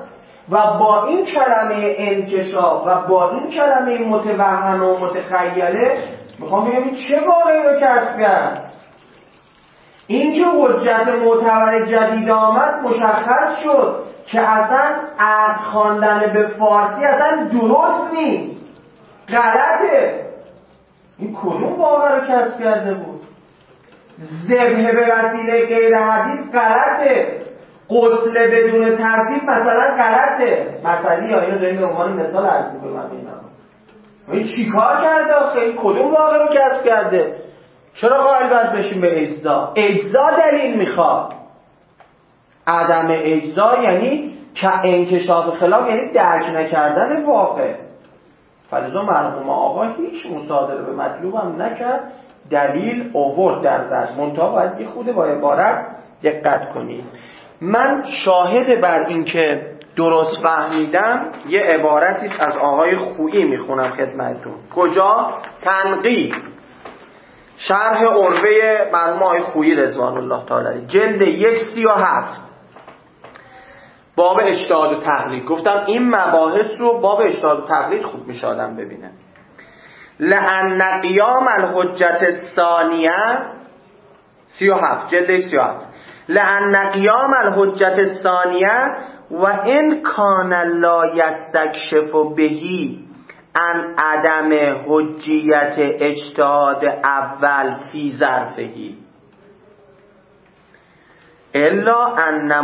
و با این کلمه انکشاف و با این کلمه متوهم و متخیله میخوام بگم این چه واقعی رو کسب کرد. این که حجت معتبر جدید آمد مشخص شد که اصلا عقد خواندن به فارسی اصلا درست نیست، غلطه. این کدوم واقع رو کسب کرده بود؟ ذبح به وسیله غیر حدیث غلطه، غسل بدون ترتیب مثلا غلطه. مثلا یا اینو داریم به عنوان مثال عرض می‌کنم. این چیکار کرده آخه؟ این کدوم واقع رو کسب کرده؟ چرا قائل باید بشیم به اجزا؟ اجزا دلیل میخواد. عدم اجزا یعنی که انکشاف خلاف، یعنی درک نکردن واقع. فلذا مرحوم آقا هیچ مصادره به مطلوب هم نکرد، دلیل آورد در دست. منتها باید یه خوده با عبارت دقت کنید. من شاهد بر این که درست فهمیدم یه عبارتی است از آقای خویی میخونم خدمتتون. کجا؟ تنقیح شرح عروه مرحوم آقای خویی رضوان الله تعالی، جلد یک سی و هفت، باب اجتهاد و تقلید. گفتم این مباحث رو باب اجتهاد و تقلید خوب میشه آدم ببینه. لأن قیام الحجت الثانیه سی و هفت، جلد سی و هفت، لأن قیام الحجت الثانیه و ان کان لا یستکشف بهی عن عدم حجیت اجتهاد اول فی ظرفهی الا ان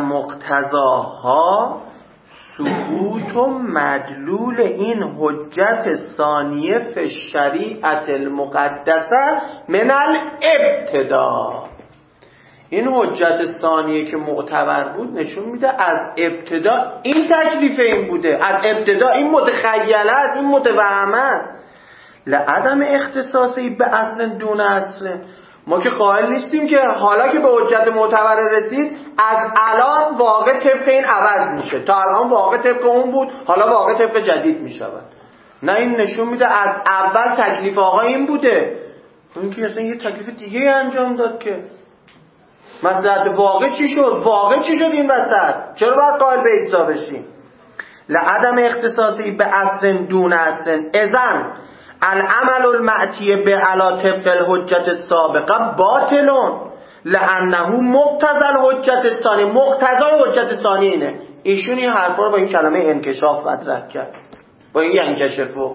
مقتضاها ثبوت و مدلول این حجت ثانیه فی الشریعت المقدسه من الابتدا. این حجت ثانیه که معتبر بود نشون میده از ابتدا این تکلیف این بوده، از ابتدا این متخیله است، این متوهمه است. لعدم اختصاصی به اصل دون اصل. ما که قائل نیستیم که حالا که به حجت معتبر رسید از الان واقع طبق این عوض میشه، تا الان واقع طبق اون بود حالا واقع طبق جدید میشود. نه، این نشون میده از اول تکلیف آقا این بوده. اون که اصلا یه تکلیف دیگه انجام داد که مصلحت واقع چی شد؟ واقع چی شد این وسط؟ چرا باید قائل به اجزا بشیم؟ لعدم اختصاصی به اصل دون اصل اذن العمل المعتی به علا طبق الحجت السابقه باطلون لانه مقتضى الحجت الثانی. مقتضای حجت ثانی اینه. ایشون این حرفا رو با این کلمه انکشاف مطرح کرد، با این انکشفو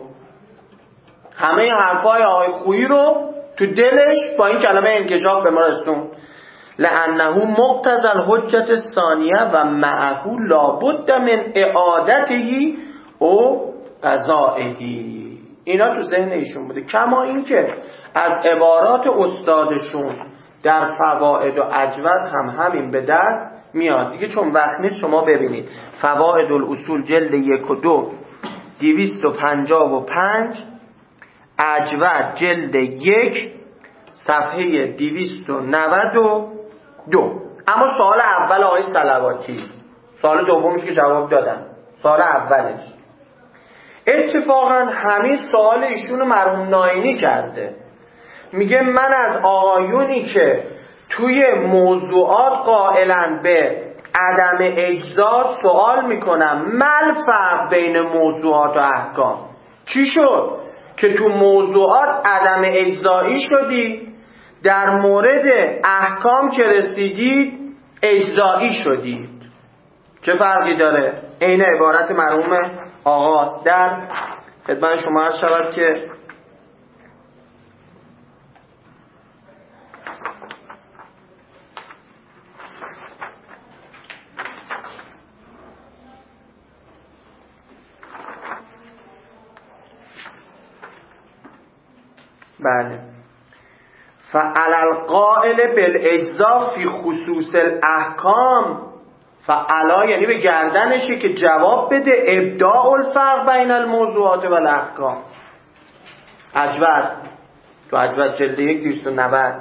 همه این حرفای آقای خویی رو تو دلش با این کلمه انکشاف به ما رسون. لانه مقتضى الحجت الثانیه و معه لابد من اعادته او قضائه. اینا تو ذهن ایشون بوده. کما این که از عبارات استادشون در فوائد و اجود هم همین به دست میاد دیگه. چون وقت نیست شما ببینید فوائد الاصول جلد یک و دو دویست و پنجاه و پنج، اجود جلد یک صفحه دویست و نود و دو. اما سوال اول آقای صلواتی، سوال دومش که جواب دادم، سوال اولش اتفاقا همین سوال ایشون مرحوم ناینی کرده. میگه من از آقایونی که توی موضوعات قائلن به عدم اجزا سوال میکنم مل فرق بین موضوعات و احکام. چی شد که تو موضوعات عدم اجزایی شدی، در مورد احکام که رسیدید اجزایی شدید؟ چه فرقی داره؟ این عبارت مرحوم آغاز در خدمت شما عرض شود که بله فعلى القائل بالاجزا فی خصوص الاحکام، فعلا یعنی به گردنشه که جواب بده ابداع الفرق بین الموضوعات و الاحکام. اجود تو اجود جلد یک دویست و نود.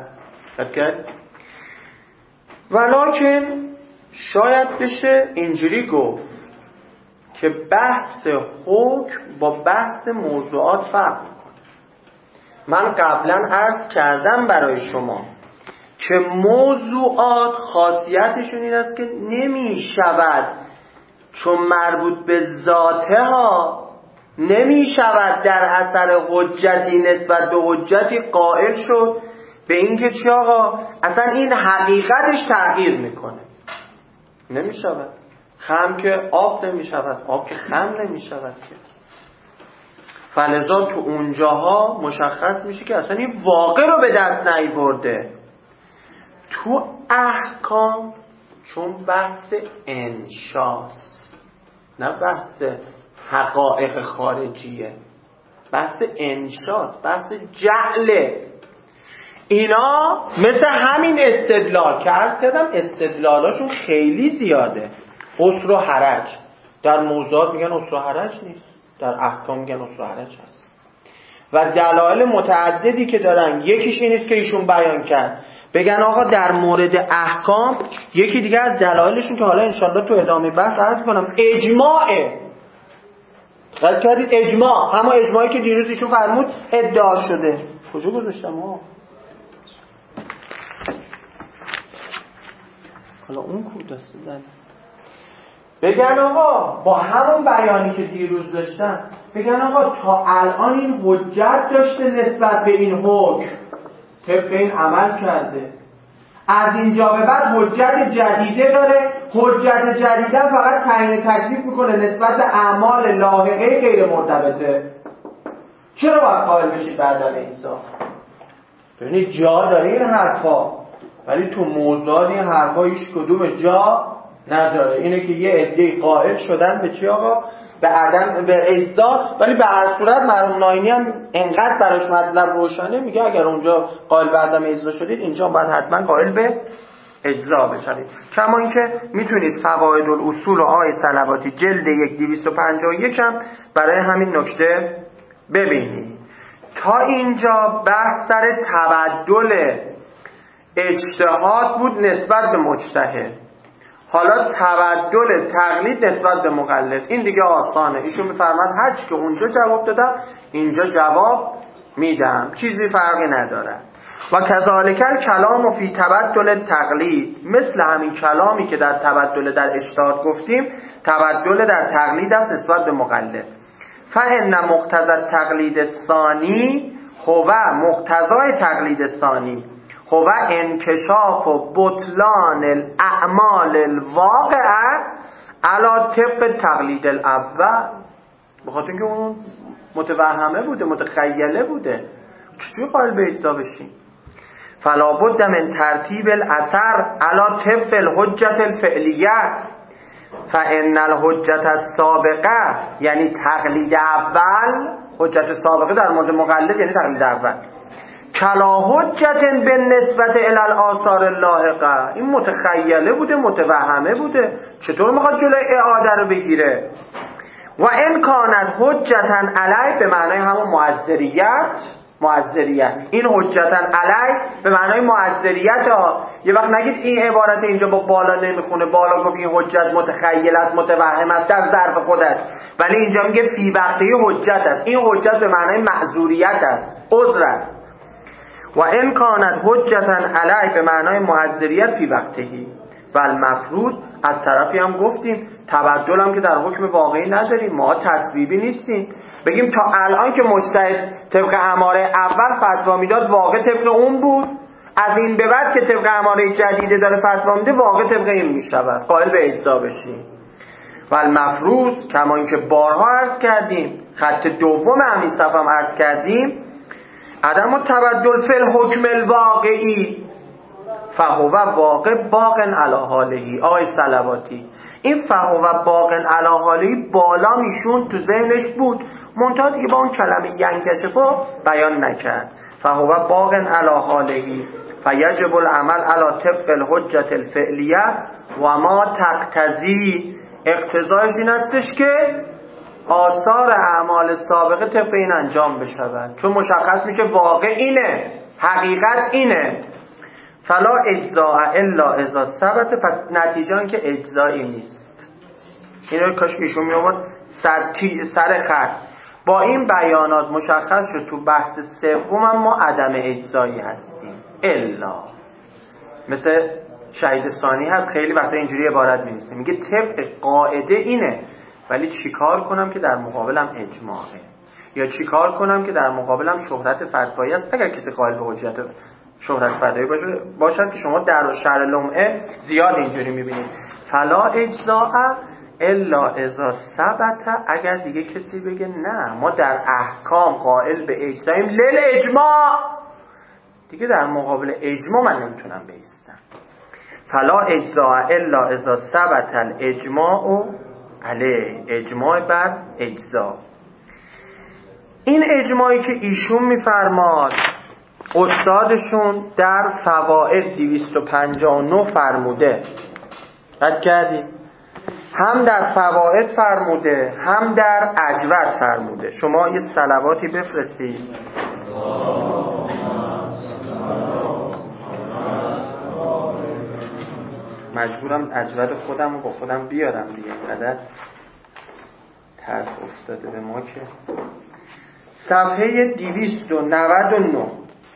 ولکن شاید بشه اینجوری گفت که بحث حکم با بحث موضوعات فرق میکنه. من قبلا عرض کردم برای شما که موضوعات خاصیتشون این است که نمی شود چون مربوط به ذاته ها نمی شود در اثر حجتی نسبت به حجتی قائل شد به اینکه چی آقا اصلا این حقیقتش تغییر میکنه. نمی شود. خم که آب نمی شود، آب که خم نمی شود که. فلذا تو اونجاها مشخص میشه که اصلا این واقع رو به دست نیاورده. تو احکام چون بحث انشاست، نه بحث حقایق خارجیه، بحث انشاست، بحث جعله. اینا مثل همین استدلال که عرض کردم استدلالاشون خیلی زیاده. عسر و حرج در موضوعات میگن عسر و حرج نیست، در احکام میگن عسر و حرج هست. و دلایل متعددی که دارن، یکیش این است که ایشون بیان کرد بگن آقا در مورد احکام، یکی دیگه از دلایلشون که حالا انشالله تو ادامه بحث عرض کنم اجماعه. قصد کردید اجماع، همه اجماعی که دیروز ایشون فرمود ادعا شده. کجا گذاشتم ها؟ حالا اون کو دسته زن بگن آقا با همون بیانی که دیروز داشتن بگن آقا تا الان این حجت داشته نسبت به این حکم، طبق این عمل کرده، از اینجا به بعد حجت جدیده داره، حجت جدیده فقط تعیین تکلیف میکنه نسبت به اعمال لاحقه غیر مرتبطه. چرا باید قائل بشید بعدم ایسا؟ ببینید جا داره این حرفا، ولی تو موضوع این حرفا هیچ کدوم جا نداره. اینه که یه عده قائل شدن به چی آقا؟ به عدم به اجزا، ولی به هر صورت مرحوم ناینی هم انقدر براش مطلب روشنه میگه اگر اونجا قائل به عدم اجزا شدید اینجا باید حتما قائل به اجزا بشید. کما اینکه میتونید فواید الاصول و آقای صلواتی جلد یک دویست و پنجاه و یک هم برای همین نکته ببینید. تا اینجا بحث سر تبدل اجتهاد بود نسبت به مجتهد. حالا تبدل تقلید نسبت به مقلد، این دیگه آسانه. ایشون میفرماد هر چی که اونجا جواب دادم اینجا جواب میدم، چیزی فرقی نداره. و کذالک کلام فی تبدل تقلید، مثل همین کلامی که در تبدل در اجتهاد گفتیم تبدل در تقلید است نسبت به مقلد. فان مقتضی التقلید الثانی هو مقتضای تقلید الثانی هو انکشاف و بطلان الاعمال الواقعه علی طبق تقلید الاول. بخاطر اینکه اون متوهمه بوده، متخیله بوده، چجوری قائل به اجزا بشیم؟ فلا بد من ترتیب الاثر علی طبق الحجت الفعلیه فان الحجت السابقه، یعنی تقلید اول، حجت سابقه در مورد مقلد یعنی تقلید اول، کلا حجت به نسبت الی الاثار اللاحقه، این متخیله بوده، متوهمه بوده، چطور میخواد جلوی اعاده رو بگیره؟ و ان کانت حجتا علی به معنای همون معذریت، معذریت این حجتا علی به معنای معذریت ها. یه وقت نگید این عبارت اینجا با بالا نمیخونه، بالا گفت این حجت متخیل است، متوهم است، در ظرف خود است، ولی اینجا میگه فی وقته حجت است. این حجت به معنای معذوریت است، عذر است. و ان کانت حجتا علی به معنای معذریت فی وقتهی و المفروض. از طرفی هم گفتیم تبدل هم که در حکم واقعی نداریم، ما تصویبی نیستیم بگیم تا الان که مجتهد طبق اماره اول فتوا میداد واقع طبق اون بود، از این به بعد که طبق اماره جدیده داره فتوا میده واقع طبق این میشود، قائل به اجزا بشیم. و المفروض کما اینکه بارها عرض کردیم، خط دوم همین صفحه هم عرض کردیم، عدم التبدل فی الحکم الواقعی فهو واقع باق علی حاله. آقای صلواتی این فهو باق علی حاله بالا میشون تو ذهنش بود، منتها دیگه با اون کلمه ینکشفو بیان نکرد. فهو باق علی حاله فیجب العمل علی طبق الحجت الفعلیه و ما تقتضی. اقتضایش این استش که آثار اعمال سابقه طبق این انجام بشود، چون مشخص میشه واقع اینه، حقیقت اینه. فلا اجزاء الا اذا ثبت، پس نتیجه این که اجزایی نیست. اینو کاش ایشون می آورد سر, سر خط. با این بیانات مشخص شد تو بحث سوم ما عدم اجزایی هستیم. الا مثل شهید ثانی هست خیلی وقتا اینجوری عبارت می‌نویسه، میگه طبق قاعده اینه، ولی چیکار کنم که در مقابلم اجماعه، یا چیکار کنم که در مقابلم شهرت فتوایی است. اگر کسی قائل به حجت شهرت فتوایی باشه باشد که شما در شرع لمعه زیاد اینجوری می‌بینید فلا اجزاء الا اذا ثبت، اگر دیگه کسی بگه نه ما در احکام قائل به اجزاییم لل اجماع، دیگه در مقابل اجماع من نمیتونم بایستم. فلا اجزاء الا اذا ثبت الاجماع علیه، اجماع بر اجزا. این اجماعی که ایشون میفرماد استادشون در فوائد دویست و پنجاه و نه فرموده، رد کردید؟ هم در فوائد فرموده هم در اجود فرموده. شما یه صلواتی بفرستید. مجبورم اجود خودم رو با خودم بیارم دیگه، قدر ترس افتاده به ما که. صفحه دویست و نود و نه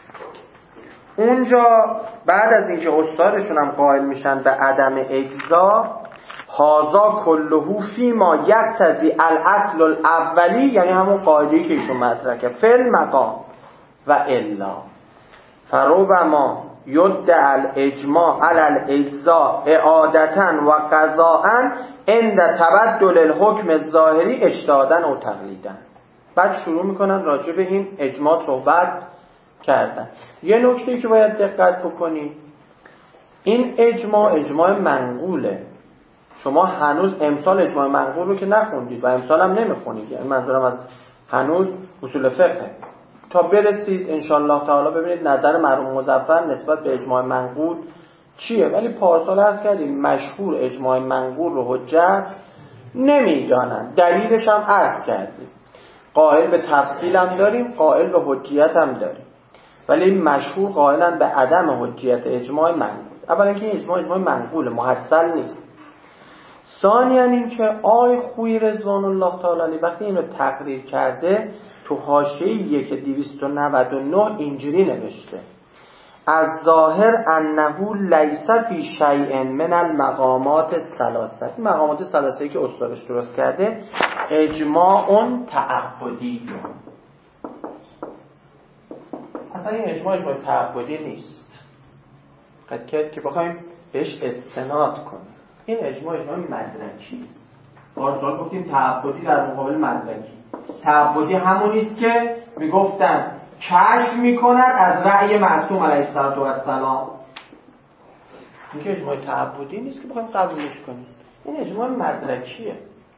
اونجا بعد از اینکه استادشون هم قائل میشن به عدم اجزا، هازا کلهو فی ما یقتضی الاصل الاولی، یعنی همون قاعده‌ای که ایشون مطرح کرد فل مقام و الا فربما یدعی الاجماع علی الاجزاء اعادتا و قضاء عند تبدل الحکم الظاهری اجتهادا و تقلیدا. بعد شروع میکنن راجع به این اجماع صحبت کردن. یه نکته‌ای که باید دقت بکنی، این اجماع اجماع منقوله. شما هنوز امسال اجماع منقول رو که نخوندید و امسال هم نمیخونید، یعنی منظورم از هنوز اصول فقه، تا برسید انشالله تعالی ببینید نظر مرحوم مظفر نسبت به اجماع منقول چیه. ولی پارسال عرض کردیم مشهور اجماع منقول رو حجت نمیدانن، دلیلش هم عرض کردیم، قائل به تفصیل هم داریم قائل به حجیت هم داریم، ولی مشهور قائلن به عدم حجیت اجماع منقول. اولا که این اجماع اجماع منقول محصل نیست. ثانیاً این که آقای خویی رضوان الله تعالی علیه وقتی اینو تقریر کرده تو حاشیه‌ای که دویست و نود و نه اینجوری نوشته: از ظاهر انه لیس فی شیء من المقامات الثلاثه. این مقامات ثلاثه‌ای که استادش درست کرده اجماع تعبدی، اصلا این اجماع اجماع تعبدی نیست قد که بخوایم بهش استناد کنیم. این اجماع اجماع مدرکی. پارسال گفتیم تعبدی در مقابل مدرکی. تعبدی همونیست که میگفتن کشف میکنن از رأی معصوم علیه السلام. این که اجماع تعبدی نیست که بخوایم قبولش کنیم، این اجماع مدرکیه.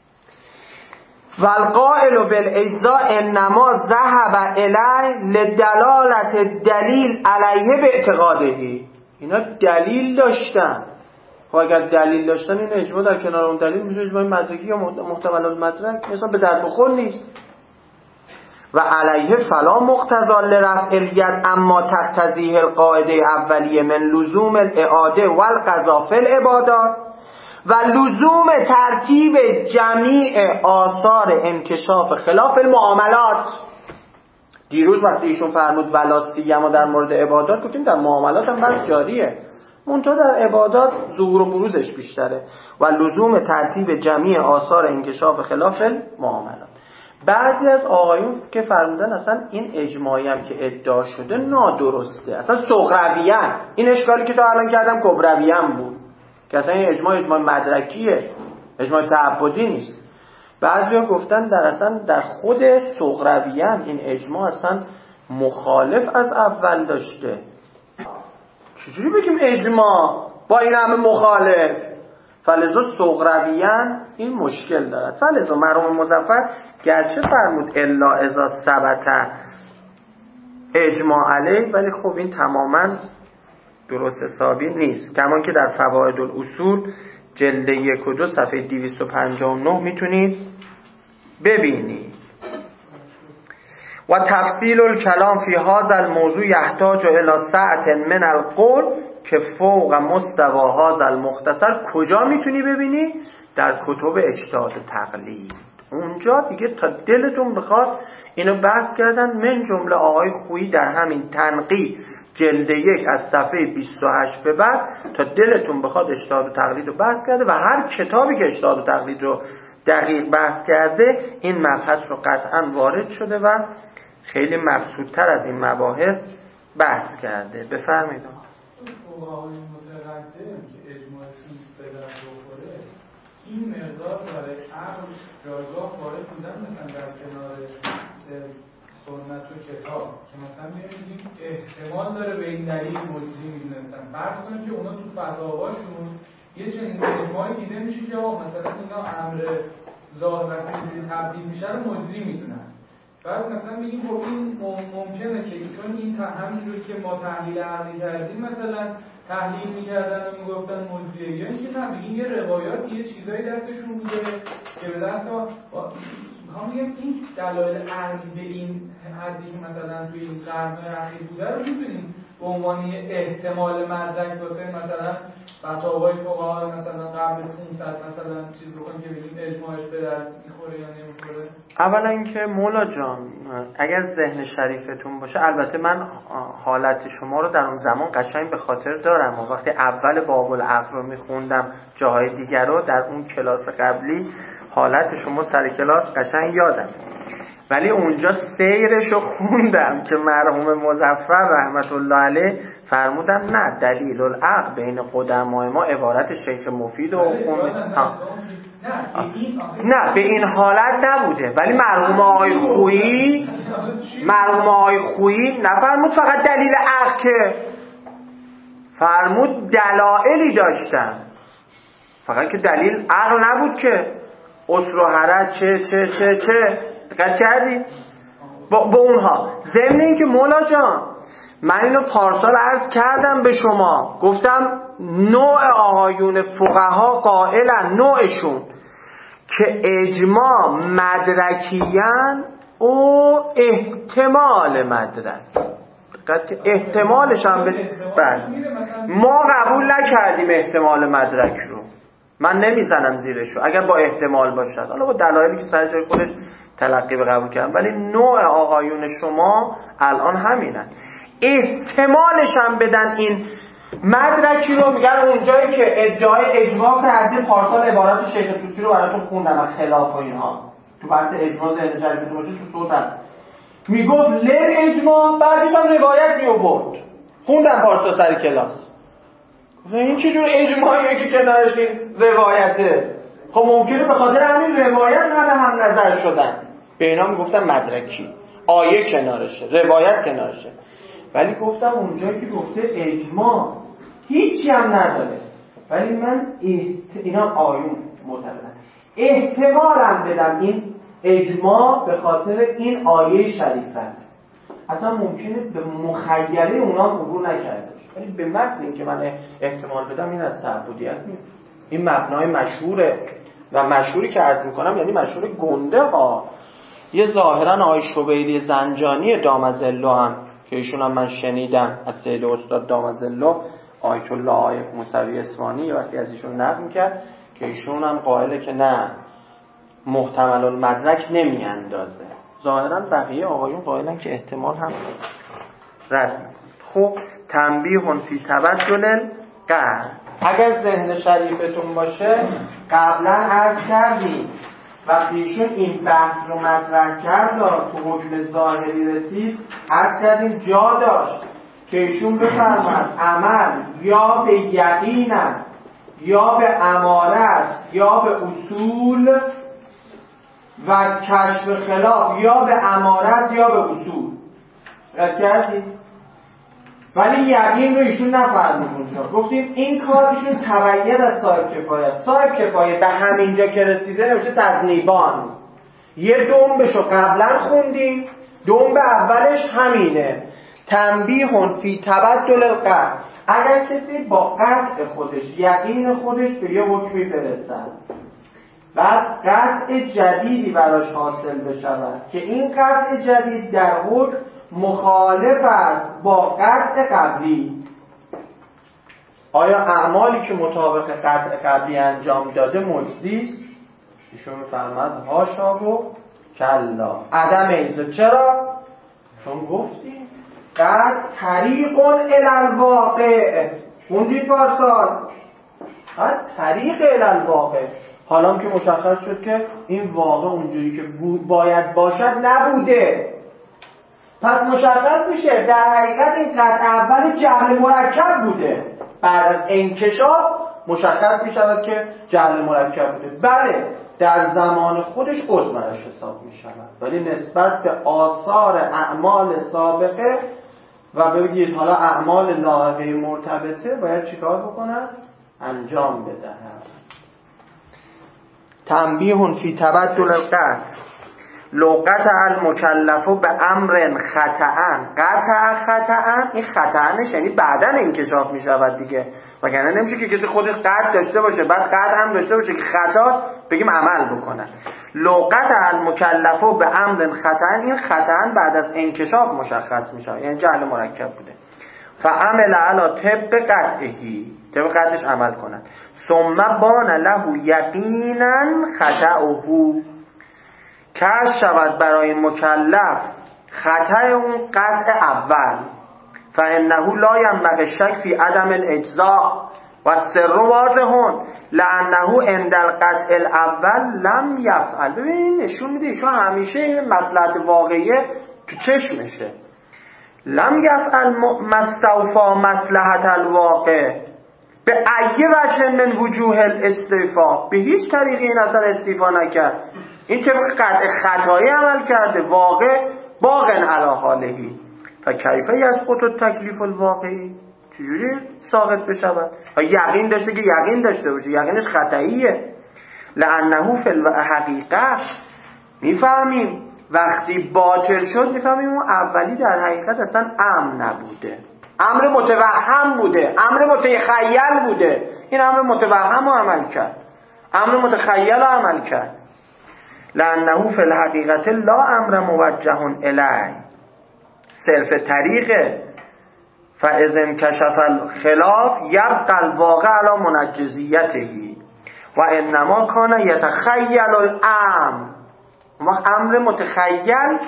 والقائل بالاجزاء انما ذهب الیه لدلالت دلیل علیه باعتقاده. اینا دلیل داشتن، خب اگر دلیل داشتن این اجماع در کنار اون دلیل میشه اجماع مدرکی یا محتمل المدرک، مثلا به درد بخور نیست. و علیه فلا مقتضی لرفع الید اما تقتضیه القاعده اولیه من لزوم الاعاده والقضا فی العبادات و لزوم ترتیب جمیع آثار انکشاف خلاف المعاملات. دیروز وقتی ایشون فرمود ولاستیه ما در مورد عبادات گفتیم در معاملات هم بس جاریه، منتها در عبادات ظهور و بروزش بیشتره. و لزوم ترتیب جمیع آثار انکشاف خلاف المعاملات. بعضی از آقایون که فرمودن اصلا این اجماعی هم که ادعا شده نادرسته، اصلا صغرویان، این اشکالی که تا الان کردم کبرویان بود که اصلا این اجماع اجماع مدرکیه، اجماع تعبدی نیست. بعضیا گفتن در اصلا در خود صغرویان این اجماع اصلا مخالف از اول داشته. چجوری بگیم اجماع با این همه مخالف؟ فلذا صغرویان این مشکل دارد. فلذا مرحوم مظفر گرچه فرمود الا اذا ثبت اجماع علیه، ولی خب این تماما درست حسابی نیست. کمان که در فوائد الاصول جلد یک و دو صفحه دویست و پنجاه و نه میتونید ببینید. و تفصیل الکلام فی هذا الموضوع یحتاج الی سعة من القول که فوق مستوى هذا المختصر. کجا میتونی ببینی؟ در کتب اجتهاد و تقلید. اونجا دیگه تا دلتون بخواد اینو بحث کردن، من جمله آقای خویی در همین تنقیح جلد یک از صفحه بیست و هشت به بعد تا دلتون بخواد اجتهاد و تقلید رو بحث کرده و هر کتابی که اجتهاد و تقلید رو دقیق بحث کرده این مبحث رو قطعا وارد شده و خیلی مبسوط‌تر از این مباحث بحث کرده. بفرمایید. فقهای متقدم که اجماعشون به دست بخوره این مقدار برای عقل جایگاه وارد بودن مثلا در کنار سنت و کتاب که مثلا می‌بینیم احتمال داره به این دلیل مجزی می‌دونستن. فرض کنید که اونا تو فتاواشون یه چنین اجماعی دیده میشه که آقا مثلا اینا امر ظاهر وقتی تبدیل میشه رو مجزی میدونن. بعد مثلا میگیم خب این ممکنه که چون این همینجور که ما تحلیل عقلی کردیم مثلا تحلیل میکردن و میگفتن مجزیه، یا اینکه نه بگیم یه روایات یه چیزایی دستشون بوده که به دست هم میگم این دلایل عقلی به این حدی که مثلا توی این قرن اخیر بوده رو میتونیم به عنوان احتمال مدرک واسه مثلا فتاوای فقها مثلا قبل پانصد مثلا چیز بکنیم که بگیم اجماعش به درد میخوره یا نمیخوره. اولا اینکه مولا جان اگر ذهن شریفتون باشه، البته من حالت شما رو در اون زمان قشنگ به خاطر دارم و وقتی اول باب العقل رو میخوندم جاهای دیگر رو در اون کلاس قبلی حالت شما سر کلاس قشنگ یادم، ولی اونجا سیرش رو خوندم که مرحوم مظفر رحمت الله علیه فرمودن نه دلیل العقل بین قدمای ما عبارت شیخ مفید و خوندم. نه به این حالت نبوده، ولی مرحوم آقای خویی مرحوم آقای خویی نفرمود فقط دلیل عقل، که فرمود دلایلی داشتن، فقط که دلیل عقل نبود که اسر و حرج چه چه چه چه دقت کردی؟ با, با اونها ضمن این که مولا جان من اینو پارسال عرض کردم به شما، گفتم نوع آقایون فقها قائلن نوعشون که اجماع مدرکیان او احتمال مدرک احتمالش هم به بله ما قبول نکردیم احتمال مدرک رو، من نمیزنم زیرشو اگر با احتمال باشد، حالا با دلایلی که سر جای خودش تلقی به قبول کردم، ولی نوع آقایون شما الان همینن، احتمالش هم بدن این مدرکی رو. میگن اونجایی که ادعای اجماع کرده پارسال عبارت شیخ طوسی رو براتون خوندم از خلاف و اینها تو بحث اجماع ذهن شریفتون باشه تو صوتم میگفت لن اجماع، بعدش هم روایت میآورد خوندم پارسال سر کلاس. این چه جور اجماعیه که کنارش این روایته؟ خب ممکنه به خاطر همین روایت همه هم نظر شدن، به اینا میگفتن مدرکی، آیه کنارشه روایت کنارشه، ولی گفتم اونجایی که گفته اجماع هیچی هم نداره، ولی من احت... اینا آیون معتبرن احتمالم بدم این اجماع به خاطر این آیه شریفه است، اصلا ممکنه به مخیله اونا عبور نکرده باشه، ولی به متن این که من احتمال بدم این از تعبدیت نیست، این مبنای مشهوره و مشهوری که عرض میکنم یعنی مشهور گنده ها. یه ظاهرا آقای شبیری زنجانی دامزلو هم که ایشون هم من شنیدم از سید استاد دامزلو آیت الله آقای موسوی اسوانی وقتی از ایشون نقل میکرد که ایشون هم قائله که نه محتمل المدرک نمی اندازه، ظاهرا بقیه آقایون قائلن که احتمال هم رد. خب تنبیه فی تبدل القرن، اگر ذهن شریفتون باشه قبلا عرض کردیم وقتی ایشون این بحث رو مطرح کرد تو حکم ظاهری رسید عرض کردیم جا داشت که ایشون بفرماد عمل یا به یقین است یا به امارت یا به اصول و کشف خلاف یا به امارت یا به اصول رد کردیم، ولی یقین رو ایشون نفرمود اونجا. گفتیم این کار ایشون تبعید از صاحب کفایه است. صاحب کفایه به همینجا که رسیده نمیشه تذنیبان، یه دنبشو قبلا خوندیم، دنب اولش همینه تنبیه فی تبدل القطع، اگر کسی با قطع خودش یقین خودش به یه حکمی برسد بعد قطع جدیدی براش حاصل بشود که این قطع جدید در حکم مخالف است با قطع قبلی، آیا اعمالی که مطابق قطع قبلی انجام داده مجزی است؟ ایشون فرمود هاشا و کلا عدم ایزه. چرا؟ چون گفتیم قد طریق الالواقع. خوندید پارسال قد طریق الالواقع. حالا که مشخص شد که این واقع اونجوری که بود باید باشد نبوده، پس مشخص میشه در حقیقت این قطع اول جهل مرکب بوده. بعد از انکشاف مشخص میشود که جهل مرکب بوده. بله در زمان خودش عذرش حساب میشود، ولی نسبت به آثار اعمال سابقه و بگید حالا اعمال لاحقه مرتبطه باید چیکار بکنن؟ انجام بدهند. تنبیه فی تبدل القطع لو قطع المکلف به امر خطأ قطع خطأ. این خطأنش یعنی بعداً انکشاف می شود دیگه، وگرنه نمیشه که کسی خودش قطع داشته باشه بعد قطع هم داشته باشه که خطاست بگیم عمل بکنه. لو قطع المکلف به امر خطأ، این خطأ بعد از انکشاف مشخص می شود، یعنی جهل مرکب بوده. فعمل علی طبق قطعهی، طبق قطعش عمل کنند. ثم بان له یقینا خطأه، کشف شود برای مکلف خطأ اون قطع اول. فانه لا ينبغي الشک فی عدم الاجزاء و السر واضح لانه عند القطع الاول لم یفعل. ببین نشون میده ایشون همیشه مصلحت واقعیه تو چشمشه. لم یفعل مستوفا مصلحت الواقع به ای وجه من وجوه الاستیفا، به هیچ طریقی این اصلا استیفا نکرد، این طبق قطع خطایی عمل کرده، واقع باقن علی حالهی. فکیف یسقط التکلیف الواقعی، چجوری ساقط بشود؟ یقین داشته که یقین داشته باشه، یقینش خطاییه. لانه فی الحقیقه، میفهمیم وقتی باطل شد میفهمیم اون اولی در حقیقت اصلا امر نبوده، امر متوهم بوده، امر متخیل بوده. این امر متوهم رو عمل کرد، امر متخیل رو عمل کرد. لانه فی الحقیقت لا امر موجه الی، صرف طریقه. فاذا انکشف الخلاف یبقى الواقع علی منجزیته و انما کان یتخیل الامر. ما امر متخیل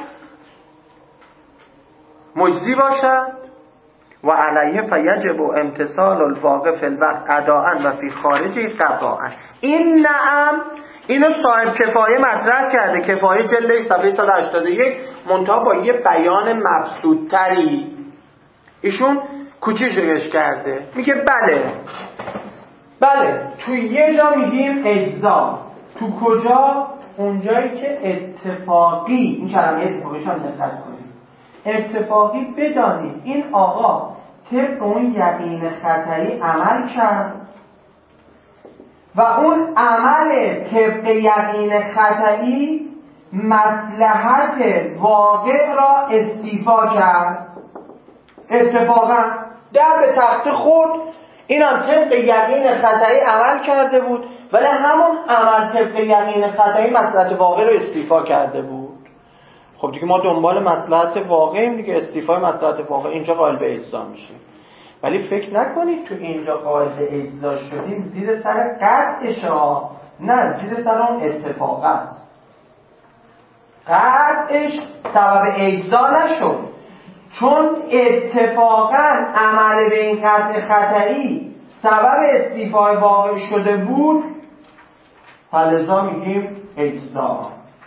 مجزی باشد و علیه فیجب امتثال الواقع فی الوقت اداء و فی خارجه قضاء. این نعم اینو صاحب کفایه مطرح کرده، کفایه جلد صفحه صد و هشتاد و یک، منتها با یه بیان مبسوط‌تری. ایشون کوچیکش کرده، میگه بله بله تو یه جا میگیم اجزا، تو کجا؟ اونجایی که اتفاقی، این کلمه اتفاقیش هم دقت کنید، اتفاقی بدانید این آقا طبق اون یقین خطری عمل کرد و اون عمل طبق یقین خطئی مصلحت واقع را استیفا کرد. اتفاقا در به تخت خورد، این هم طبق یقین خطئی عمل کرده بود، ولی همون عمل طبق یقین خطئی مصلحت واقع رو استیفا کرده بود. خب دیگه ما دنبال مصلحت واقعیم دیگه، استیفای مصلحت واقع، اینجا قائل به اجزا میشیم. ولی فکر نکنید تو اینجا قائل به اجزا شدیم زیر سر قطعش ها، نه، زیر سر اون اتفاق است. قطعش سبب اجزا نشد، چون اتفاقا عمل به این قطع خطئی سبب استیفای واقع شده بود، فلذا میگیم اجزا.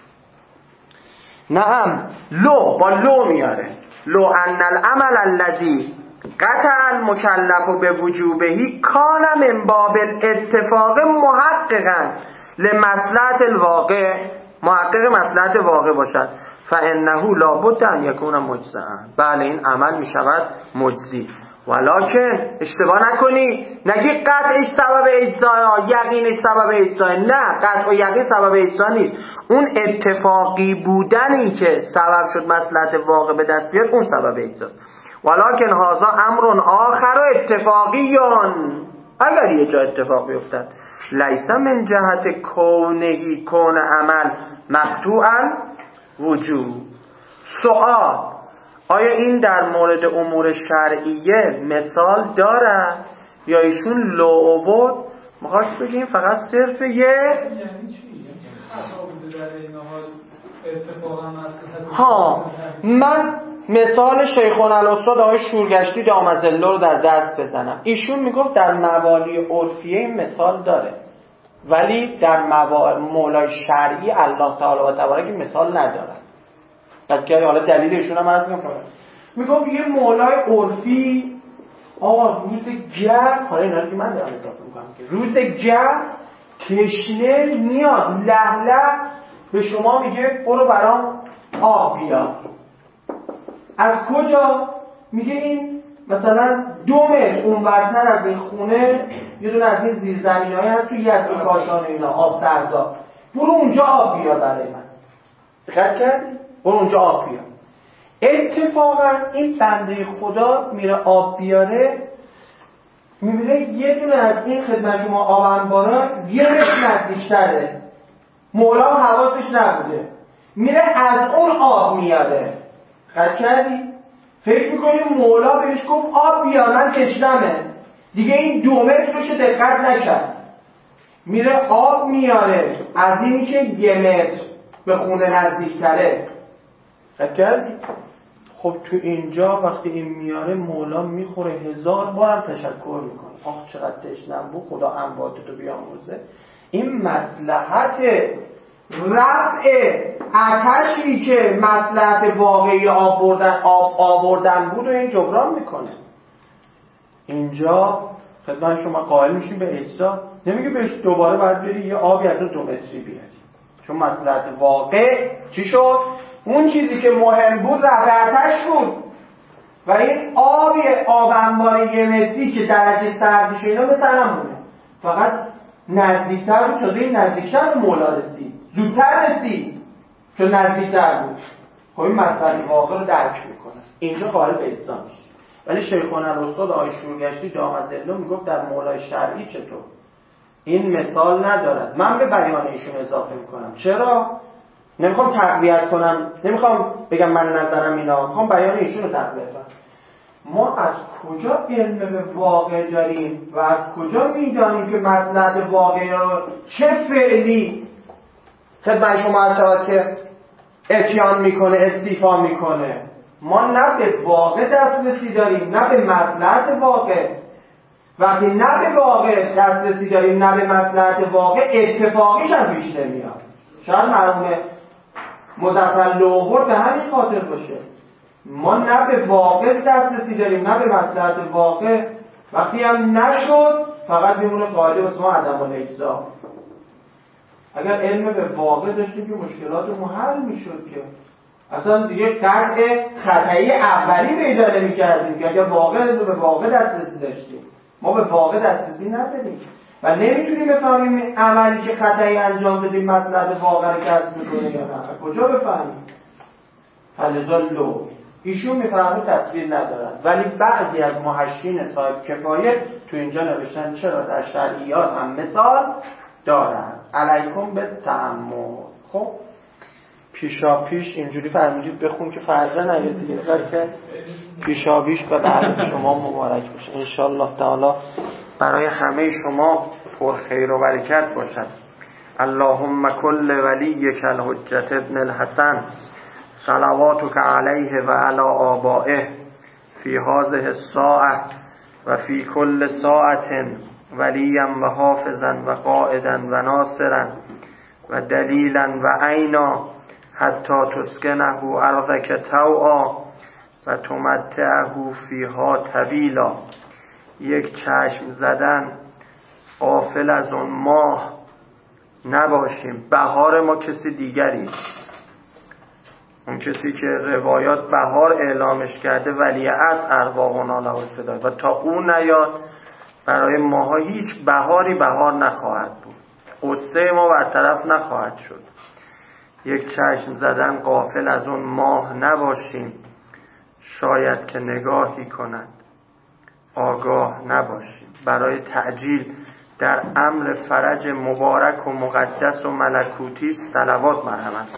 نعم، لو با لو میاره، لو ان العمل الذی قطع المکلف به وجوبهی کان من باب الاتفاق محققا لمصلحت الواقع، محقق مصلحت واقع باشد، فانه لابد ان یکون مجزا. بله این عمل می شود مجزی. ولکن اشتباه نکنی نگی قطعش سبب اجزا، یقینش سبب اجزا، نه، قطع و یقین سبب اجزا نیست، اون اتفاقی بودنی که سبب شد مصلحت واقع به دست بیاد اون سبب اجزاست. ولکن هذا امر آخر اتفاقیون، اگر یه جا اتفاق بیفتد لیس من جهت کونهی کون عمل مقطوعا وجوب. سوال: آیا این در مورد امور شرعیه مثال دارد یا ایشون لو آورد میخواست بگیم فقط صرف یه یعنی چی؟ خطا بوده در این حال اتفاقا مصلحت. ها من مثال شیخنا الاستاد آقای شورگشتی دامظله رو در دست بزنم. ایشون میگفت در موالی عرفیه این مثال داره، ولی در مولای شرعی الله تعالی و تبارک این مثال نداره. بلکه حالا دلیل ایشون هم عرض میکنم. میگفت یه مولای عرفی آقا روز گرم، حالا اینا رو که من دارم اضافه میکنم که روز گرم تشنه میاد له له به شما میگه برو برام آب بیار. از کجا؟ میگه این مثلا دو متر اونورتر از این خونه یه دونه از این زیرزمین‌های هست توی یزد و کاشان اینا آب سردا، برو اونجا آب بیار برای من. دقت کردی؟ برو اونجا آب بیار. اتفاقا این بنده خدا میره آب بیاره، میبینه یه دونه از این خدمت شما آب انبارا یه متر نزدیکتره، مولا حواسش نبوده، میره از اون آب میاره. دقت کردی؟ فکر میکنی مولا بهش گفت آب بیار من تشنمه، دیگه این دو متر روش دقت نکرد، میره آب میاره از اینی که یه متر به خونه نزدیکتره. دقت کردی؟ خب تو اینجا وقتی این میاره مولا میخوره هزار بارم تشکر میکنه، آخ چقدر تشنم بود خدا امواتتو بیامرزه. این مصلحت رفع آتشی که مصلحت واقعی آب بردن آب آوردن بود و این جبران میکنه. اینجا خدمت شما قائل میشیم به اجزا، نمیگه بهش دوباره باید بری یه آبی از دو متری بیاری، چون مصلحت واقع چی شد؟ اون چیزی که مهم بود رفع آتش بود و این آبی آب انبار یه متری که درجه سردیش اینا مثل همونه، فقط نزدیکتر بود، تازه این نزدیکتر به مولا رسید، زودتر رسید چون نزدیکتر بود. خب این مصلحت واقع رو درک میکنه، اینجا قائل به اجزا میشه. ولی شیخنا الاستاد آقای شورگشتی دامظله میگفت در مولای شرعی چطور این مثال ندارد. من به بیان ایشون اضافه میکنم. چرا؟ نمیخوام تقویت کنم، نمیخوام بگم من نظرم اینا، میخوام بیان ایشون رو تقویت کنم. ما از کجا علم به واقع داریم و از کجا میدانیم که مصلحت واقعی رو چه فعلی خدمت شما عرض شود که اتیان میکنه، استیفا میکنه. ما نه به واقع دسترسی داریم نه به مصلحت واقع. وقتی نه به واقع دسترسی داریم نه به مصلحت واقع، اتفاقیش هم پیش نمیاد. شاید مرحوم مظفر لوحور به همین خاطر باشه. ما نه به واقع دسترسی داریم نه به مصلحت واقع، وقتی هم نشد فقط میمونه قاعده واسه ما عدم الاجزا. اگر علم به واقع داشتیم که مشکلاتمون حل میشد، که اصلا دیگه قطع خطایی اولی پیدا نمی‌کردیم که اگر واقع به واقع دسترسی داشتیم. ما به واقع دسترسی نداریم و نمیتونیم بفهمیم عملی که خطایی انجام دادیم مصلحت واقع رو کسب میکنه یا نه. کجا بفهمیم؟ فلذا لو ایشون میفهمه تصویر ندارد، ولی بعضی از محشین صاحب کفایه تو اینجا نوشتن چرا در شرعیات هم مثال دارن. علیکم به تأمل. خب پیشا پیش اینجوری فرمودید بخون که فرضه نیاد دیگه، که پیشا پیش به بعد شما مبارک بشه ان شاء الله تعالی، برای همه شما پر خیر و برکت باشد. اللهم کل ولیک الحجة ابن الحسن صلواتک علیه و علی آبائه فی هذه الساعه و فی کل ساعت ولیا و حافظا و قائدا و ناصرا و دلیلا و عینا حتی تسکنه ارضک طوعا و تمتعه فیها طویلا. یک چشم زدن غافل از اون ماه نباشیم. بهار ما کسی دیگری، اون کسی که روایات بهار اعلامش کرده ولی از ارواحنا له الفدای، و تا اون نیاد برای ماها هیچ بهاری بهار نخواهد بود، قصه ما برطرف نخواهد شد. یک چشم زدن غافل از اون ماه نباشیم، شاید که نگاهی کند آگاه نباشیم. برای تعجیل در امر فرج مبارک و مقدس و ملکوتی صلوات مرحمت.